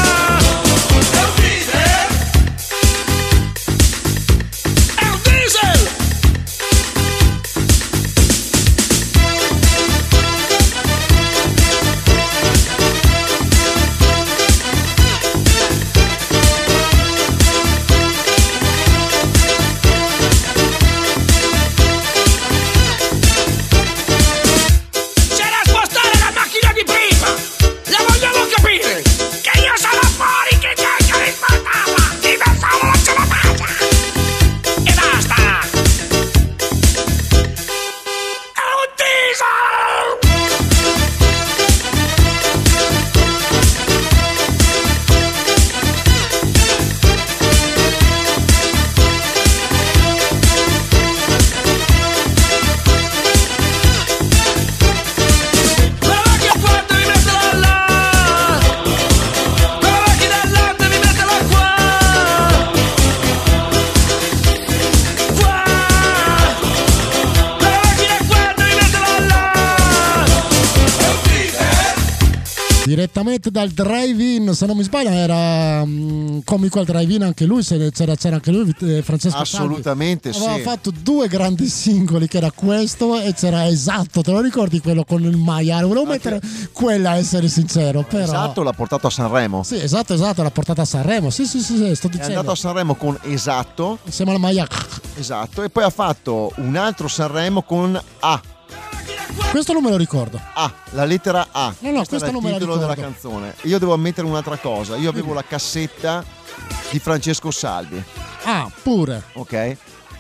Direttamente dal drive-in, se non mi sbaglio era um, comico al drive-in anche lui, se c'era, c'era anche lui, eh, Francesco assolutamente Salvi. Aveva sì. fatto due grandi singoli, che era questo e c'era Esatto, te lo ricordi quello con il maiale? Volevo anche... mettere quella, a essere sincero, però Esatto l'ha portato a Sanremo. Sì, esatto, esatto, l'ha portata a Sanremo. Sì, sì, sì, sì, sto dicendo. È andato a Sanremo con Esatto insieme al maiale. Esatto, e poi ha fatto un altro Sanremo con A. Questo non me lo ricordo. A, la lettera A. No, no, questo non me lo ricordo. Il titolo della canzone. Io devo ammettere un'altra cosa. Io avevo la cassetta di Francesco Salvi. Ah, pure. Ok. E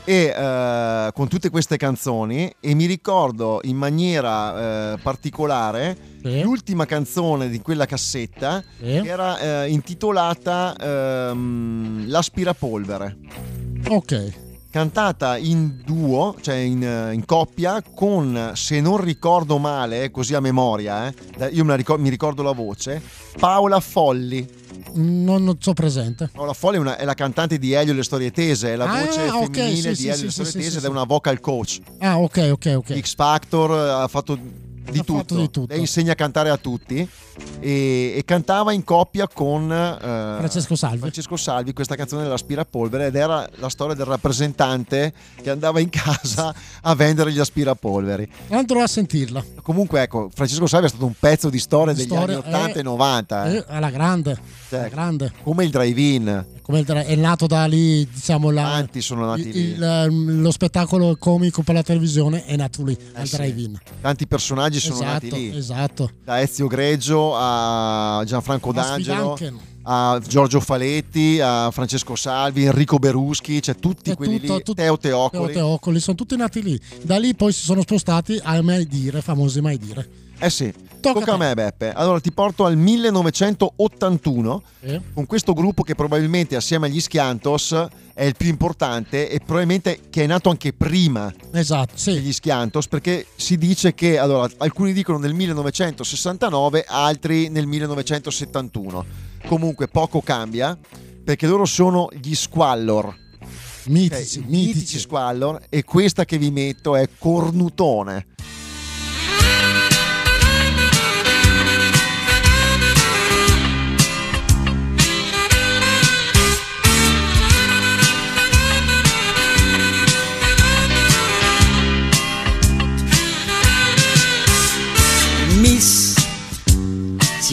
eh, con tutte queste canzoni, e mi ricordo in maniera eh, particolare sì. l'ultima canzone di quella cassetta sì. che era eh, intitolata ehm, L'Aspirapolvere. Ok. Cantata in duo, cioè in, in coppia, con, se non ricordo male, così a memoria, eh, io me la ricordo, mi ricordo la voce, Paola Folli. Non, non so presente. Paola Folli è, una, è la cantante di Elio e le storie tese, è la ah, voce okay, femminile sì, di sì, Elio e sì, le storie sì, tese sì, ed sì. è una vocal coach. Ah, ok, ok, ok. X Factor, ha fatto di tutto. fatto di tutto. Lei insegna a cantare a tutti e, e cantava in coppia con eh, Francesco Salvi. Francesco Salvi questa canzone dell'aspirapolvere, ed era la storia del rappresentante che andava in casa a vendere gli aspirapolveri. Andrò a sentirla. Comunque ecco, Francesco Salvi è stato un pezzo di storia degli storia, anni ottanta eh, e novanta eh. eh, alla grande, cioè, alla grande. Come il drive-in. Come il, è nato da lì, diciamo, la, tanti sono nati il, lì. Il, lo spettacolo comico per la televisione è nato lì, eh al sì. drive-in. Tanti personaggi sono esatto, nati lì. Esatto. Da Ezio Greggio a Gianfranco Ma D'Angelo, a Giorgio Faletti, a Francesco Salvi, Enrico Beruschi, cioè tutti è quelli tutto, lì, tutto, Teo Teocoli. Teo Teocoli, sono tutti nati lì. Da lì poi si sono spostati ai Mai Dire, famosi Mai Dire. Eh sì, tocca, tocca a me Beppe. Allora ti porto al millenovecentottantuno eh? con questo gruppo che probabilmente assieme agli Schiantos è il più importante e probabilmente che è nato anche prima esatto, sì. degli Schiantos, perché si dice che, allora, alcuni dicono nel millenovecentosessantanove, altri nel millenovecentosettantuno. Comunque poco cambia, perché loro sono gli Squallor. Mitici, okay, mitici. mitici Squallor, e questa che vi metto è Cornutone.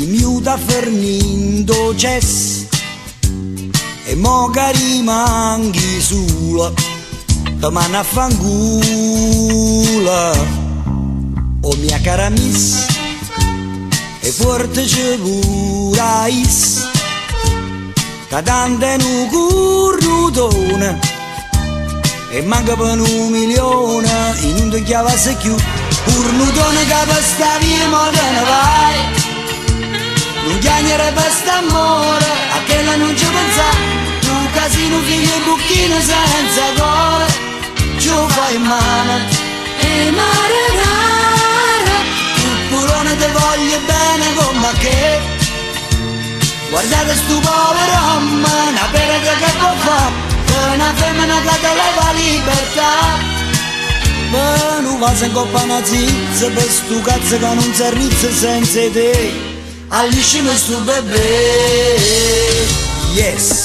chi miuta fernindo cess e mo che rimanghi sola domani a fangula o mia cara miss e forte ce vurais che tante nu currutone e manca per un milione in un ti chiavasse più currutone che per sta via mo te ne vai non chiagnere per sta amore a che la non ci pensa tu casino figlio e bucchino senza cuore ci fai male e marinare tu purone te voglio bene come che guardate stu povero uomo una pera che può fare una femmina che te leva libertà ma non va se coppa una zizza per stu cazzo che non si arrizza senza te alliscimi stu bebè yes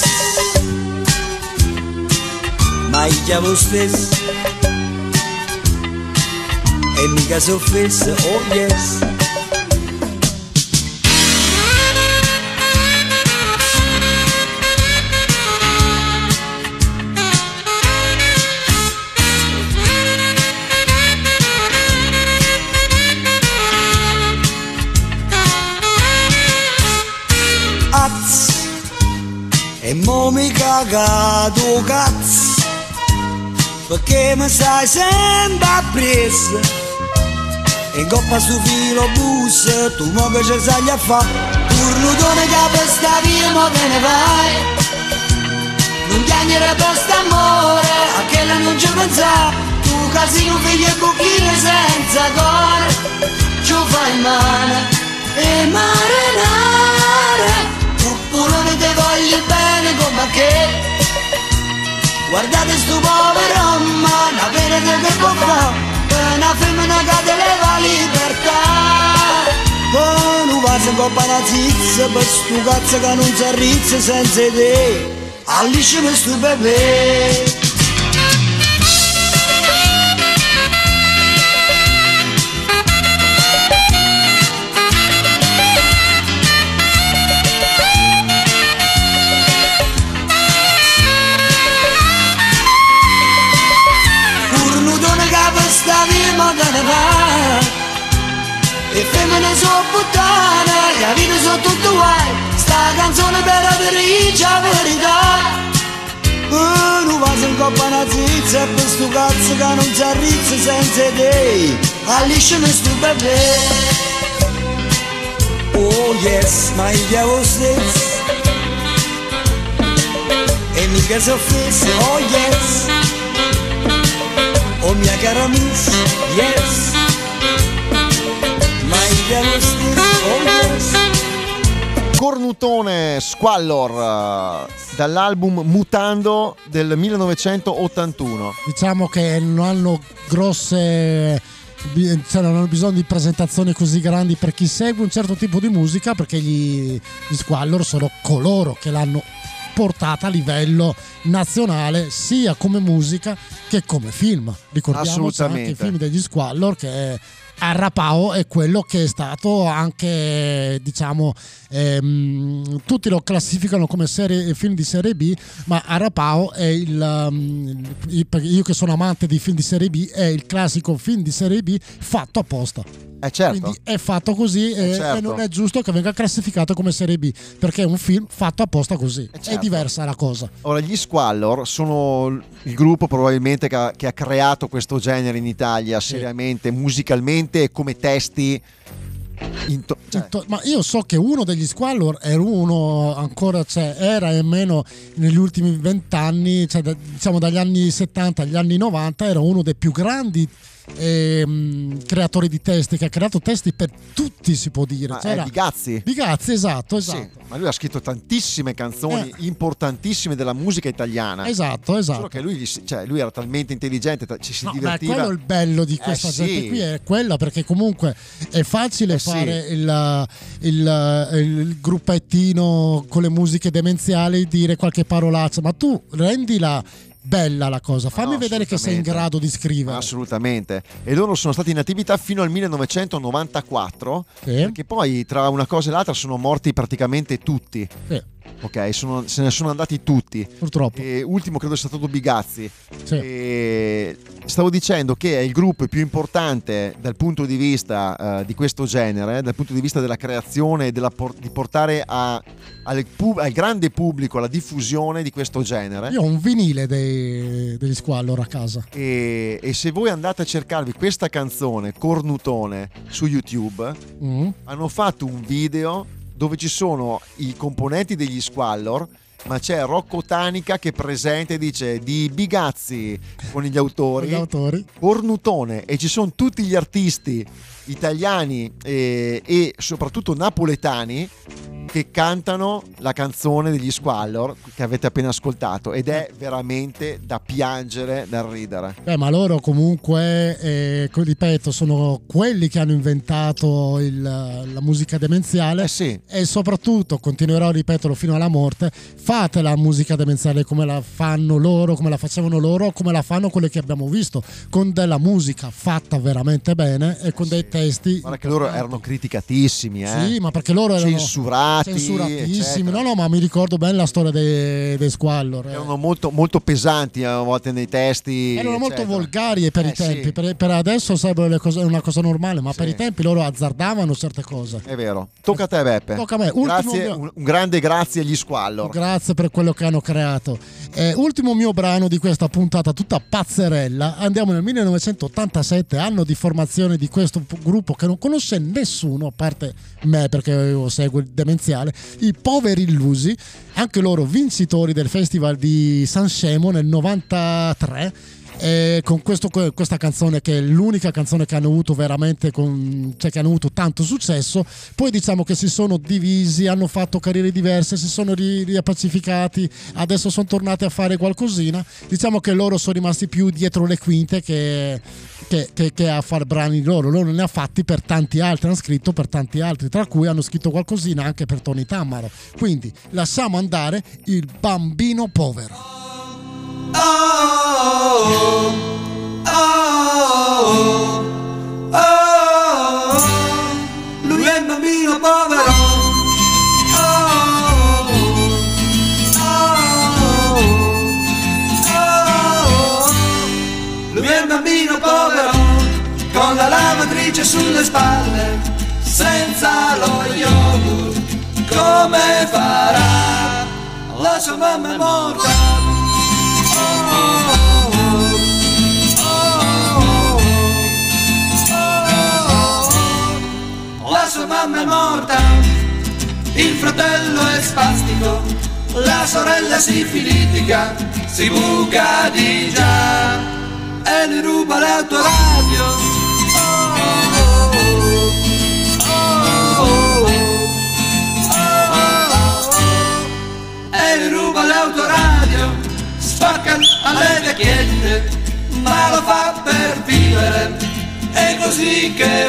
ma io chiamo stesso e mica si offessa oh yes e mo mi cagato cazzo perché mi stai sempre appresso e in coppa stu filo bus tu mo che ci sai a fa currutone che per sta via mo te ne vai non chiagnere per st'amore a che la non ci pensa tu casino figlio e bucchino senza cuore ci fai male e marinare pulone te voglio bene come che guardate stu povero uomo una pena che può fare una femmina che te leva libertà oh non va se coppa una zizza per stu cazzo che non si arrizza senza te alliscimi stu bebè sta via mo te ne va e femmine sono puttane la vita sono tutto guai sta canzone per la dirigia verità oh, non va se in coppa una zizza e per stu cazzo che non si arrizza senza te alliscimi stu bebè oh yes ma io chiamo stesso e mica si offesse oh yes oh mia cara miss, yes ma io lo stesso, oh yes Cornutone Squallor dall'album Mutando del millenovecentottantuno. Diciamo che non hanno grosse cioè non hanno bisogno di presentazioni così grandi per chi segue un certo tipo di musica perché gli, gli Squallor sono coloro che l'hanno portata a livello nazionale sia come musica che come film. Ricordiamo anche il film degli Squallor che è Arrapao è quello che è stato anche diciamo ehm, tutti lo classificano come serie, film di serie B ma Arrapao è il um, io che sono amante di film di serie B è il classico film di serie B fatto apposta. Eh certo. Quindi è fatto così eh e, certo. e non è giusto che venga classificato come serie B perché è un film fatto apposta così eh certo. È diversa la cosa. Ora gli Squallor sono il gruppo probabilmente che ha, che ha creato questo genere in Italia seriamente, sì. Musicalmente e come testi into- cioè. Ma io so che uno degli Squallor era uno ancora cioè, era e meno negli ultimi vent'anni cioè, da, diciamo dagli anni settanta agli anni novanta era uno dei più grandi ehm, creatori di testi, che ha creato testi per tutti, si può dire. Ma C'era... è Bigazzi? Bigazzi, esatto, esatto. Sì, ma lui ha scritto tantissime canzoni eh. importantissime della musica italiana. Esatto, esatto. Solo che lui, cioè, lui era talmente intelligente, ci si no, divertiva. Beh, quello è il bello di questa eh, gente sì. qui, è quella, perché comunque è facile eh, fare sì. il, il, il gruppettino con le musiche demenziali, dire qualche parolaccia, ma tu rendila bella la cosa. Fammi No, vedere che sei in grado di scrivere. Assolutamente. E loro sono stati in attività fino al millenovecentonovantaquattro, Sì. perché poi tra una cosa e l'altra sono morti praticamente tutti. Sì. Ok, sono- se ne sono andati tutti. Purtroppo. E ultimo credo sia stato Bigazzi. Sì. E stavo dicendo che è il gruppo più importante dal punto di vista eh, di questo genere, dal punto di vista della creazione e della por- di portare a- al, pub- al grande pubblico la diffusione di questo genere. Io ho un vinile dei, degli Squallor a casa. E, e se voi andate a cercarvi questa canzone Cornutone su YouTube, Mm. hanno fatto un video dove ci sono i componenti degli Squallor, ma c'è Rocco Tanica che presenta e dice di Bigazzi con gli autori, Gli autori. Cornutone, e ci sono tutti gli artisti italiani e, e soprattutto napoletani che cantano la canzone degli Squallor che avete appena ascoltato, ed è veramente da piangere, da ridere. Beh, ma loro comunque, eh, co- ripeto, sono quelli che hanno inventato il- la musica demenziale. Eh sì. E soprattutto, continuerò a ripeterlo fino alla morte, fate la musica demenziale come la fanno loro, come la facevano loro, come la fanno quelle che abbiamo visto, con della musica fatta veramente bene e con dei testi. Guarda che loro erano criticatissimi, eh? Sì, ma perché loro erano censurati, censuratissimi. eccetera. No, no, ma mi ricordo bene la storia dei, dei Squallor. eh. Erano molto, molto pesanti a volte nei testi. Erano molto eccetera. volgari per Eh, i tempi. sì. Per, per adesso sarebbero le cose- una cosa normale, ma Sì. per i tempi loro azzardavano certe cose. È vero. Tocca a te, Beppe. Tocca a me. Ultimo Grazie, mio- un, un grande grazie agli Squallor. Grazie per quello che hanno creato. Eh, ultimo mio brano di questa puntata tutta pazzerella. Andiamo nel millenovecentottantasette, anno di formazione di questo p- gruppo che non conosce nessuno a parte me, perché io seguo il demenziale, i Poveri Illusi, anche loro vincitori del festival di Sanremo nel novantatré. E con questo, questa canzone, che è l'unica canzone che hanno avuto veramente con, cioè che hanno avuto tanto successo. Poi diciamo che si sono divisi, hanno fatto carriere diverse, si sono ri- riappacificati, adesso sono tornati a fare qualcosina. Diciamo che loro sono rimasti più dietro le quinte che, che, che, che a fare brani loro. Loro ne ha fatti per tanti altri, hanno scritto per tanti altri, tra cui hanno scritto qualcosina anche per Tony Tammaro. Quindi lasciamo andare il Bambino Povero. Oh, oh, oh, oh, lui è il bambino povero. Oh, oh, oh, lui è il bambino povero, con la lavatrice sulle spalle, senza lo yogurt, come farà? La sua mamma è morta. La sua mamma è morta, il fratello è spastico, la sorella sifilitica, si buca di già e le ruba l'autoradio. Oh, oh, oh, oh, e le ruba l'autoradio, spacca alle vecchiette, ma lo fa per vivere, è così che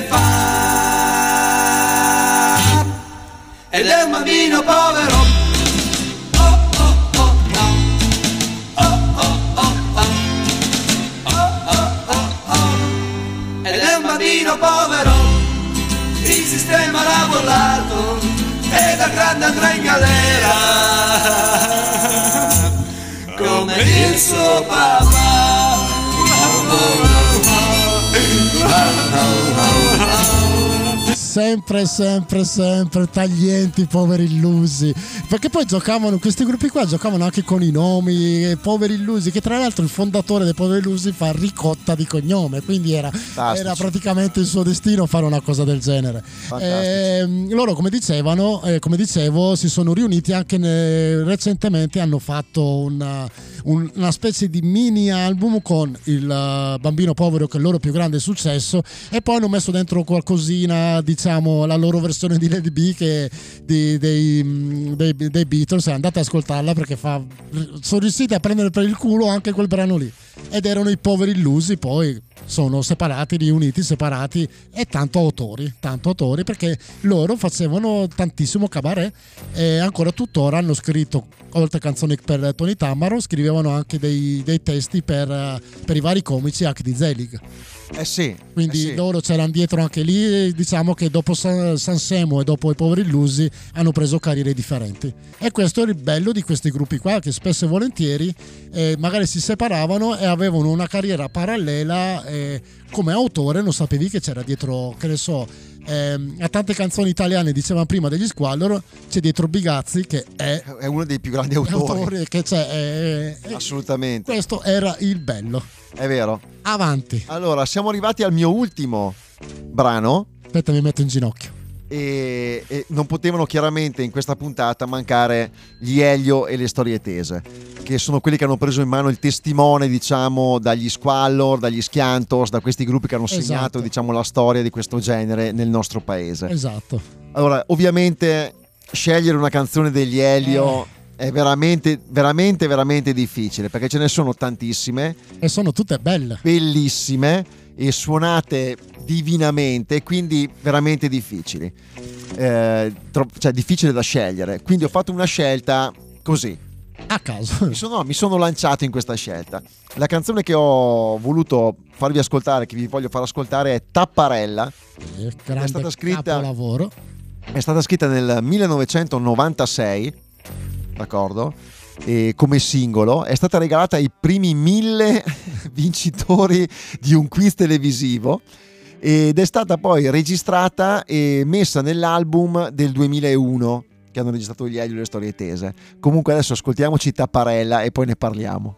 fa, ed è un bambino povero. Oh, oh, oh, oh. Oh, oh, oh, oh. Oh, oh, oh, oh. Ed è un bambino povero, il sistema l'ha bollato e da grande andrà in galera come il suo papà. Sempre, sempre, sempre taglienti, poveri illusi. Perché poi giocavano, questi gruppi qua giocavano anche con i nomi, eh, poveri illusi, che tra l'altro il fondatore dei poveri illusi fa Ricotta di cognome, quindi era, era praticamente il suo destino fare una cosa del genere. Eh, loro, come dicevano, eh, come dicevo, si sono riuniti anche ne, recentemente, hanno fatto una, un, una specie di mini album con il uh, Bambino Povero, che è il loro più grande successo, e poi hanno messo dentro qualcosina, diciamo la loro versione di Lady B, che di, dei, dei, dei Beatles. Andate ad ascoltarla perché fa, sono riusciti a prendere per il culo anche quel brano lì, ed erano i Poveri Illusi. Poi sono separati, riuniti, separati, e tanto autori, tanto autori, perché loro facevano tantissimo cabaret e ancora tuttora hanno scritto, oltre canzoni per Tony Tammaro, scrivevano scrivevano anche dei, dei testi per, per i vari comici anche di Zelig. Eh sì, quindi eh sì. loro c'erano dietro anche lì, diciamo che dopo San, Sansemo e dopo i Poveri Illusi hanno preso carriere differenti, e questo è il bello di questi gruppi qua, che spesso e volentieri eh, magari si separavano e avevano una carriera parallela, eh, come autore non sapevi che c'era dietro, che ne so, ehm, a tante canzoni italiane, dicevamo prima degli Squallor, c'è dietro Bigazzi che è, è uno dei più grandi autori, autori che c'è, è, è, assolutamente. Questo era il bello. È vero. Avanti. Allora, siamo arrivati al mio ultimo brano. Aspetta, mi metto in ginocchio. E, e non potevano chiaramente in questa puntata mancare gli Elio e le Storie Tese, che sono quelli che hanno preso in mano il testimone, diciamo, dagli Squallor, dagli Schiantos, da questi gruppi che hanno segnato, esatto, diciamo, la storia di questo genere nel nostro paese. Esatto. Allora, ovviamente scegliere una canzone degli Elio eh. è veramente, veramente, veramente difficile, perché ce ne sono tantissime. E sono tutte belle. Bellissime e suonate divinamente, quindi veramente difficili. Eh, tro- cioè, difficile da scegliere. Quindi ho fatto una scelta così. A caso. Mi sono, mi sono lanciato in questa scelta. La canzone che ho voluto farvi ascoltare, che vi voglio far ascoltare, è Tapparella. Eh, grande è stata scritta, capolavoro. È stata scritta nel millenovecentonovantasei, d'accordo? E come singolo è stata regalata ai primi mille vincitori di un quiz televisivo, ed è stata poi registrata e messa nell'album del duemilauno che hanno registrato gli Elio e le Storie Tese. Comunque adesso ascoltiamoci Tapparella e poi ne parliamo.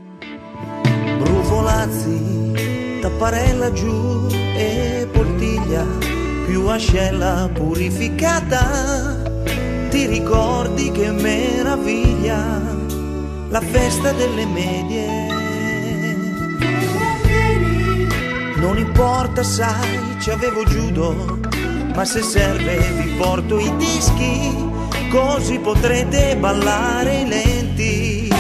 Brufolazzi, Tapparella giù e Portiglia, più ascella purificata. Ti ricordi che meraviglia la festa delle medie? Non importa, sai, ci avevo judo, ma se serve vi porto i dischi, così potrete ballare i lenti.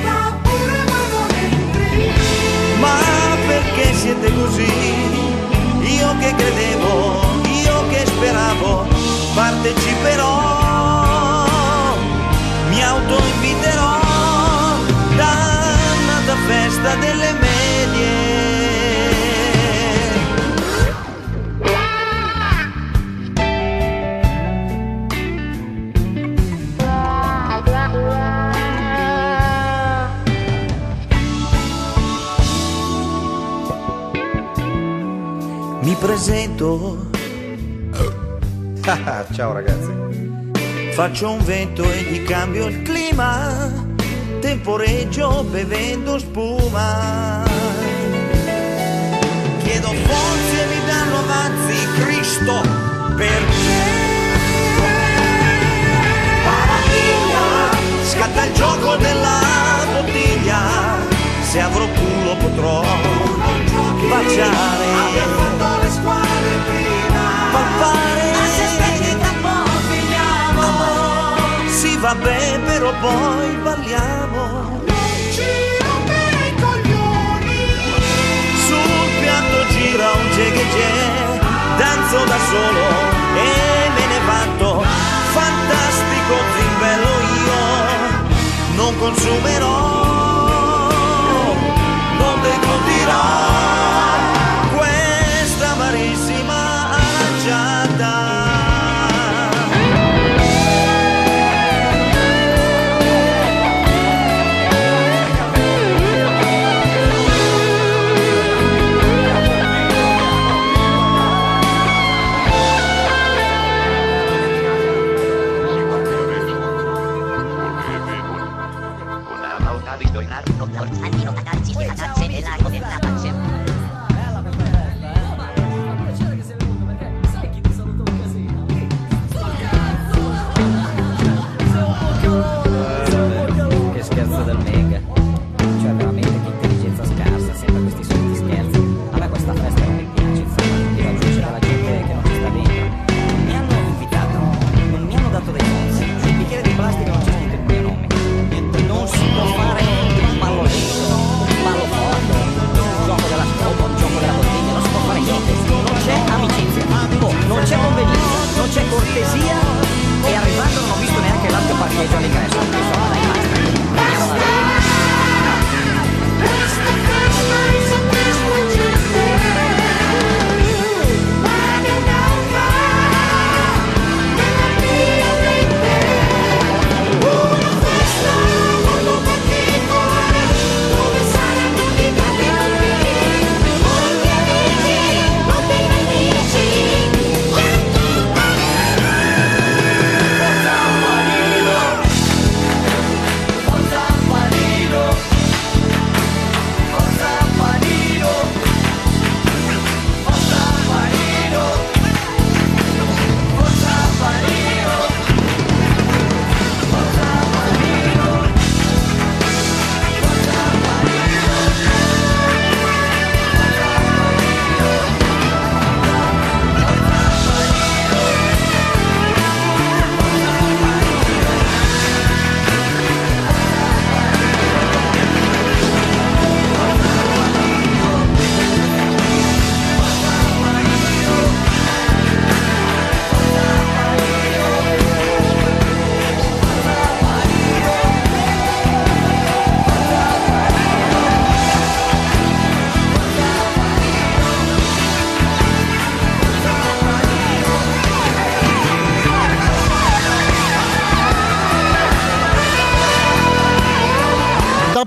Ma perché siete così? Io che credevo, io che speravo, parteciperò, mi autoinviterò, dannata festa delle medie. Mi presento. Ciao ragazzi. Faccio un vento e gli cambio il clima, temporeggio bevendo spuma. Chiedo forze e mi danno avanzi, Cristo, perché? Parapiglia, scatta il gioco della bottiglia, se avrò culo potrò baciare. Abbiamo fatto le squadre prima, papare. Sì, vabbè, però poi balliamo. Non ci rompere i coglioni. Sul piatto gira un jeghe, danzo da solo e me ne vanto. Fantastico zimbello io, non consumerò, non declutirò questa amarissima aranciata.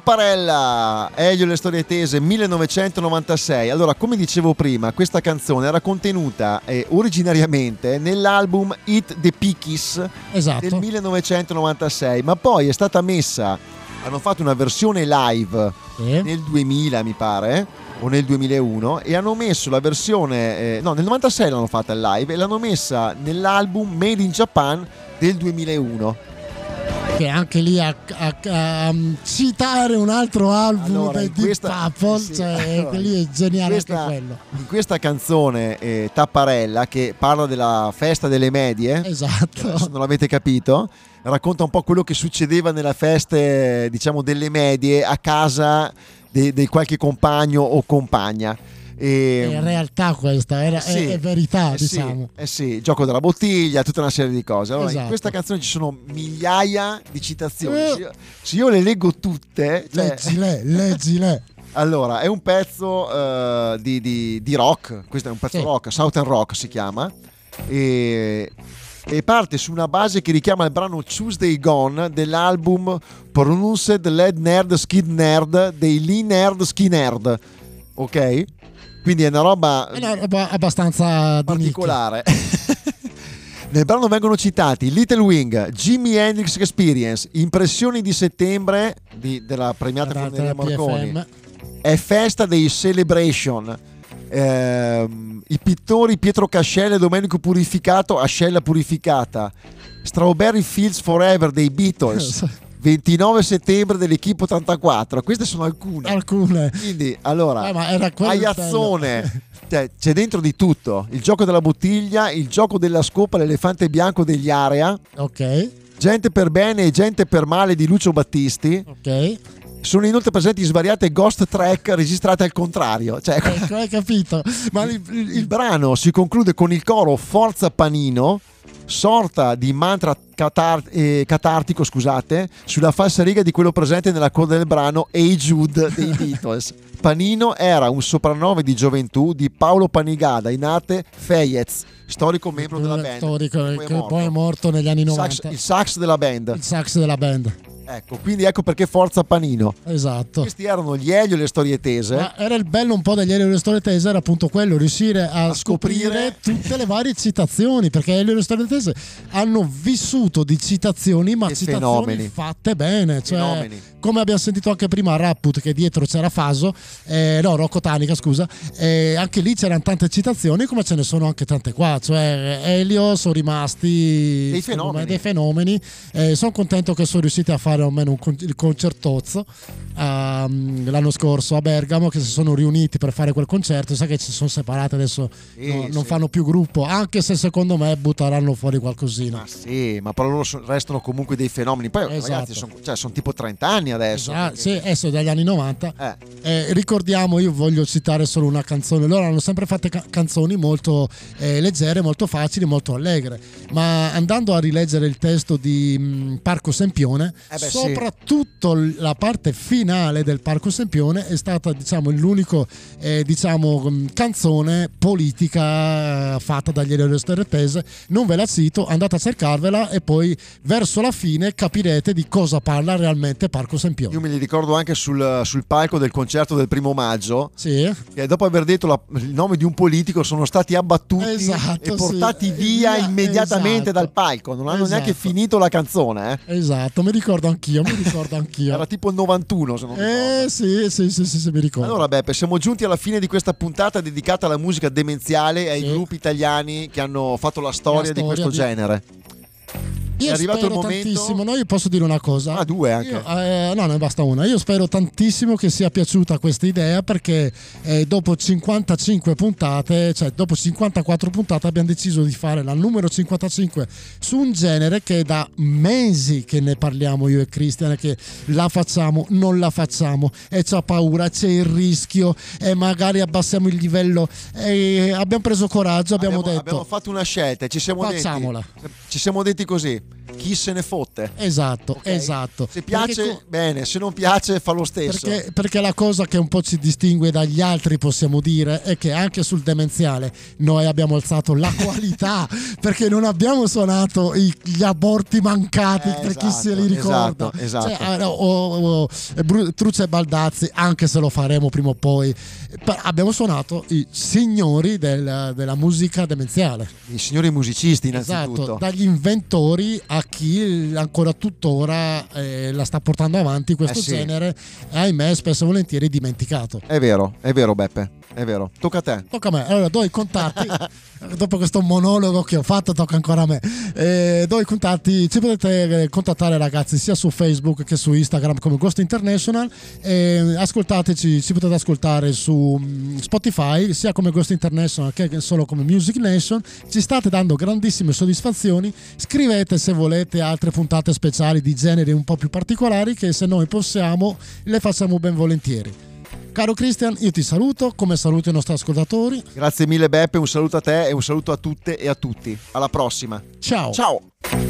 Tapparella, Elio e le storie tese, millenovecentonovantasei. Allora, come dicevo prima, questa canzone era contenuta eh, originariamente nell'album Hit the Pickies, esatto, del millenovecentonovantasei, ma poi è stata messa, hanno fatto una versione live eh? nel duemila mi pare, o nel duemilauno, e hanno messo la versione eh, no, nel novantasei l'hanno fatta il live e l'hanno messa nell'album Made in Japan del duemilauno. Che anche lì a, a, a citare un altro album allora, di questa, Purple, sì, cioè, allora, lì è geniale questa, anche quello. In questa canzone eh, Tapparella, che parla della festa delle medie, esatto, se non l'avete capito, racconta un po' quello che succedeva nelle feste, diciamo, delle medie a casa di qualche compagno o compagna. E, in realtà questa era, sì, è, è verità, eh diciamo. Sì, eh sì, gioco della bottiglia, tutta una serie di cose. Allora, esatto. In questa canzone ci sono migliaia di citazioni. Eh. Se, io, se io le leggo tutte, cioè... leggile, leggile. Allora, è un pezzo uh, di, di, di rock. Questo è un pezzo sì. rock, Southern Rock si chiama. E, e parte su una base che richiama il brano Tuesday Gone dell'album Pronounced Lead Nerd Skid Nerd dei Lee Nerd Skin Nerd. Ok? Quindi è una roba, è una roba abbastanza particolare. Nel brano vengono citati Little Wing, Jimi Hendrix Experience, Impressioni di settembre di, della premiata Fonderia Marconi, È festa dei Celebration, ehm, i pittori Pietro Cascella e Domenico Purificato, Ascella Purificata, Strawberry Fields Forever dei Beatles, ventinove settembre dell'Equipe ottantaquattro. Queste sono alcune. Alcune. Quindi, allora, eh, ma era Aiazzone, cioè, c'è dentro di tutto. Il gioco della bottiglia, il gioco della scopa, l'elefante bianco degli Area. Ok. Gente per bene e gente per male di Lucio Battisti. Ok. Sono inoltre presenti svariate ghost track registrate al contrario. Cioè, ecco, hai capito. Ma il, il, il brano si conclude con il coro Forza Panino, sorta di mantra catar- eh, catartico, scusate, sulla falsariga di quello presente nella coda del brano Hey Jude dei Beatles. Panino era un soprannome di gioventù di Paolo Panigada, in arte Feyez, storico membro della band. Storico, poi, che è poi è morto negli anni novanta. Sax, il sax della band. Il sax della band. Ecco, quindi ecco perché Forza Panino. Esatto. Questi erano gli Elio e le storie tese. Ma era il bello un po' degli Elio e le storie tese, era appunto quello, riuscire a, a scoprire tutte le varie citazioni, perché Elio e le storie tese hanno vissuto di citazioni, ma che citazioni fenomeni. fatte bene, cioè, fenomeni. Come abbiamo sentito anche prima a Rapput, che dietro c'era Faso, eh, no, Rocco Tanica, scusa, eh, anche lì c'erano tante citazioni, come ce ne sono anche tante qua, cioè Elio sono rimasti dei fenomeni, dei fenomeni. Eh, sono contento che sono riusciti a fare almeno un con- il concertozzo um, l'anno scorso a Bergamo, che si sono riuniti per fare quel concerto. Sai che si sono separati adesso, sì, no, sì. non fanno più gruppo, anche se secondo me butteranno fuori qualcosina. Ma sì, ma però loro so- restano comunque dei fenomeni. Poi esatto. ragazzi sono cioè, son tipo trenta anni adesso. Esatto, perché... sì, adesso dagli anni novanta. Eh. Eh, ricordiamo, io voglio citare solo una canzone. Loro hanno sempre fatto ca- canzoni molto eh, leggere, molto facili, molto allegre, ma andando a rileggere il testo di mh, Parco Sempione, eh beh, soprattutto sì. la parte finale del Parco Sempione è stata, diciamo, l'unico eh, diciamo mh, canzone politica eh, fatta dagli Elio e le storie tese. Non ve la cito, andate a cercarvela e poi verso la fine capirete di cosa parla realmente Parco Sempione. Io me li ricordo anche sul, sul palco del concerto del primo maggio, sì. che dopo aver detto la, il nome di un politico sono stati abbattuti, esatto, e portati sì. via, via immediatamente esatto. dal palco. Non hanno esatto. neanche finito la canzone. Eh. Esatto, mi ricordo anch'io, mi ricordo anch'io. Era tipo il novantuno, se non mi ricordo. Eh sì, sì, sì, sì, sì, mi ricordo. Allora Beppe, siamo giunti alla fine di questa puntata dedicata alla musica demenziale e ai sì. gruppi italiani che hanno fatto la storia, la storia di questo di... genere. Io è arrivato spero il momento... tantissimo, no, io posso dire una cosa. Ah, due anche. Io, eh, no, ne basta una. Io spero tantissimo che sia piaciuta questa idea, perché eh, dopo cinquantacinque puntate, cioè dopo cinquantaquattro puntate, abbiamo deciso di fare la numero cinquantacinque su un genere che è da mesi che ne parliamo io e Cristian, che la facciamo, non la facciamo, e c'ha paura, c'è il rischio, e magari abbassiamo il livello. E abbiamo preso coraggio, abbiamo, abbiamo detto abbiamo fatto una scelta, ci siamo facciamola. detti, ci siamo detti così: chi se ne fotte. Esatto, okay? Esatto. Se piace perché, bene, se non piace fa lo stesso. Perché, perché la cosa che un po' ci distingue dagli altri, possiamo dire, è che anche sul demenziale noi abbiamo alzato la qualità, perché non abbiamo suonato i, gli aborti mancati, eh, per esatto, chi se li ricorda. Esatto, esatto. Cioè, o, o, o, Truccia e Baldazzi, anche se lo faremo prima o poi, abbiamo suonato i signori del, della musica demenziale. I signori musicisti innanzitutto. Esatto, dagli inventori a chi ancora tuttora eh, la sta portando avanti questo eh sì. genere, ahimè spesso e volentieri dimenticato. È vero, è vero Beppe, è vero. Tocca a te. Tocca a me. Allora do i contatti. Dopo questo monologo che ho fatto tocca ancora a me. Eh, do i contatti, ci potete contattare ragazzi sia su Facebook che su Instagram come Ghost International. Eh, ascoltateci, ci potete ascoltare su Spotify sia come Ghost International che solo come Music Nation. Ci state dando grandissime soddisfazioni. Scrivete se volete altre puntate speciali di generi un po' più particolari, che se noi possiamo le facciamo ben volentieri. Caro Christian, io ti saluto, come saluto i nostri ascoltatori. Grazie mille Beppe, un saluto a te e un saluto a tutte e a tutti. Alla prossima. Ciao. Ciao.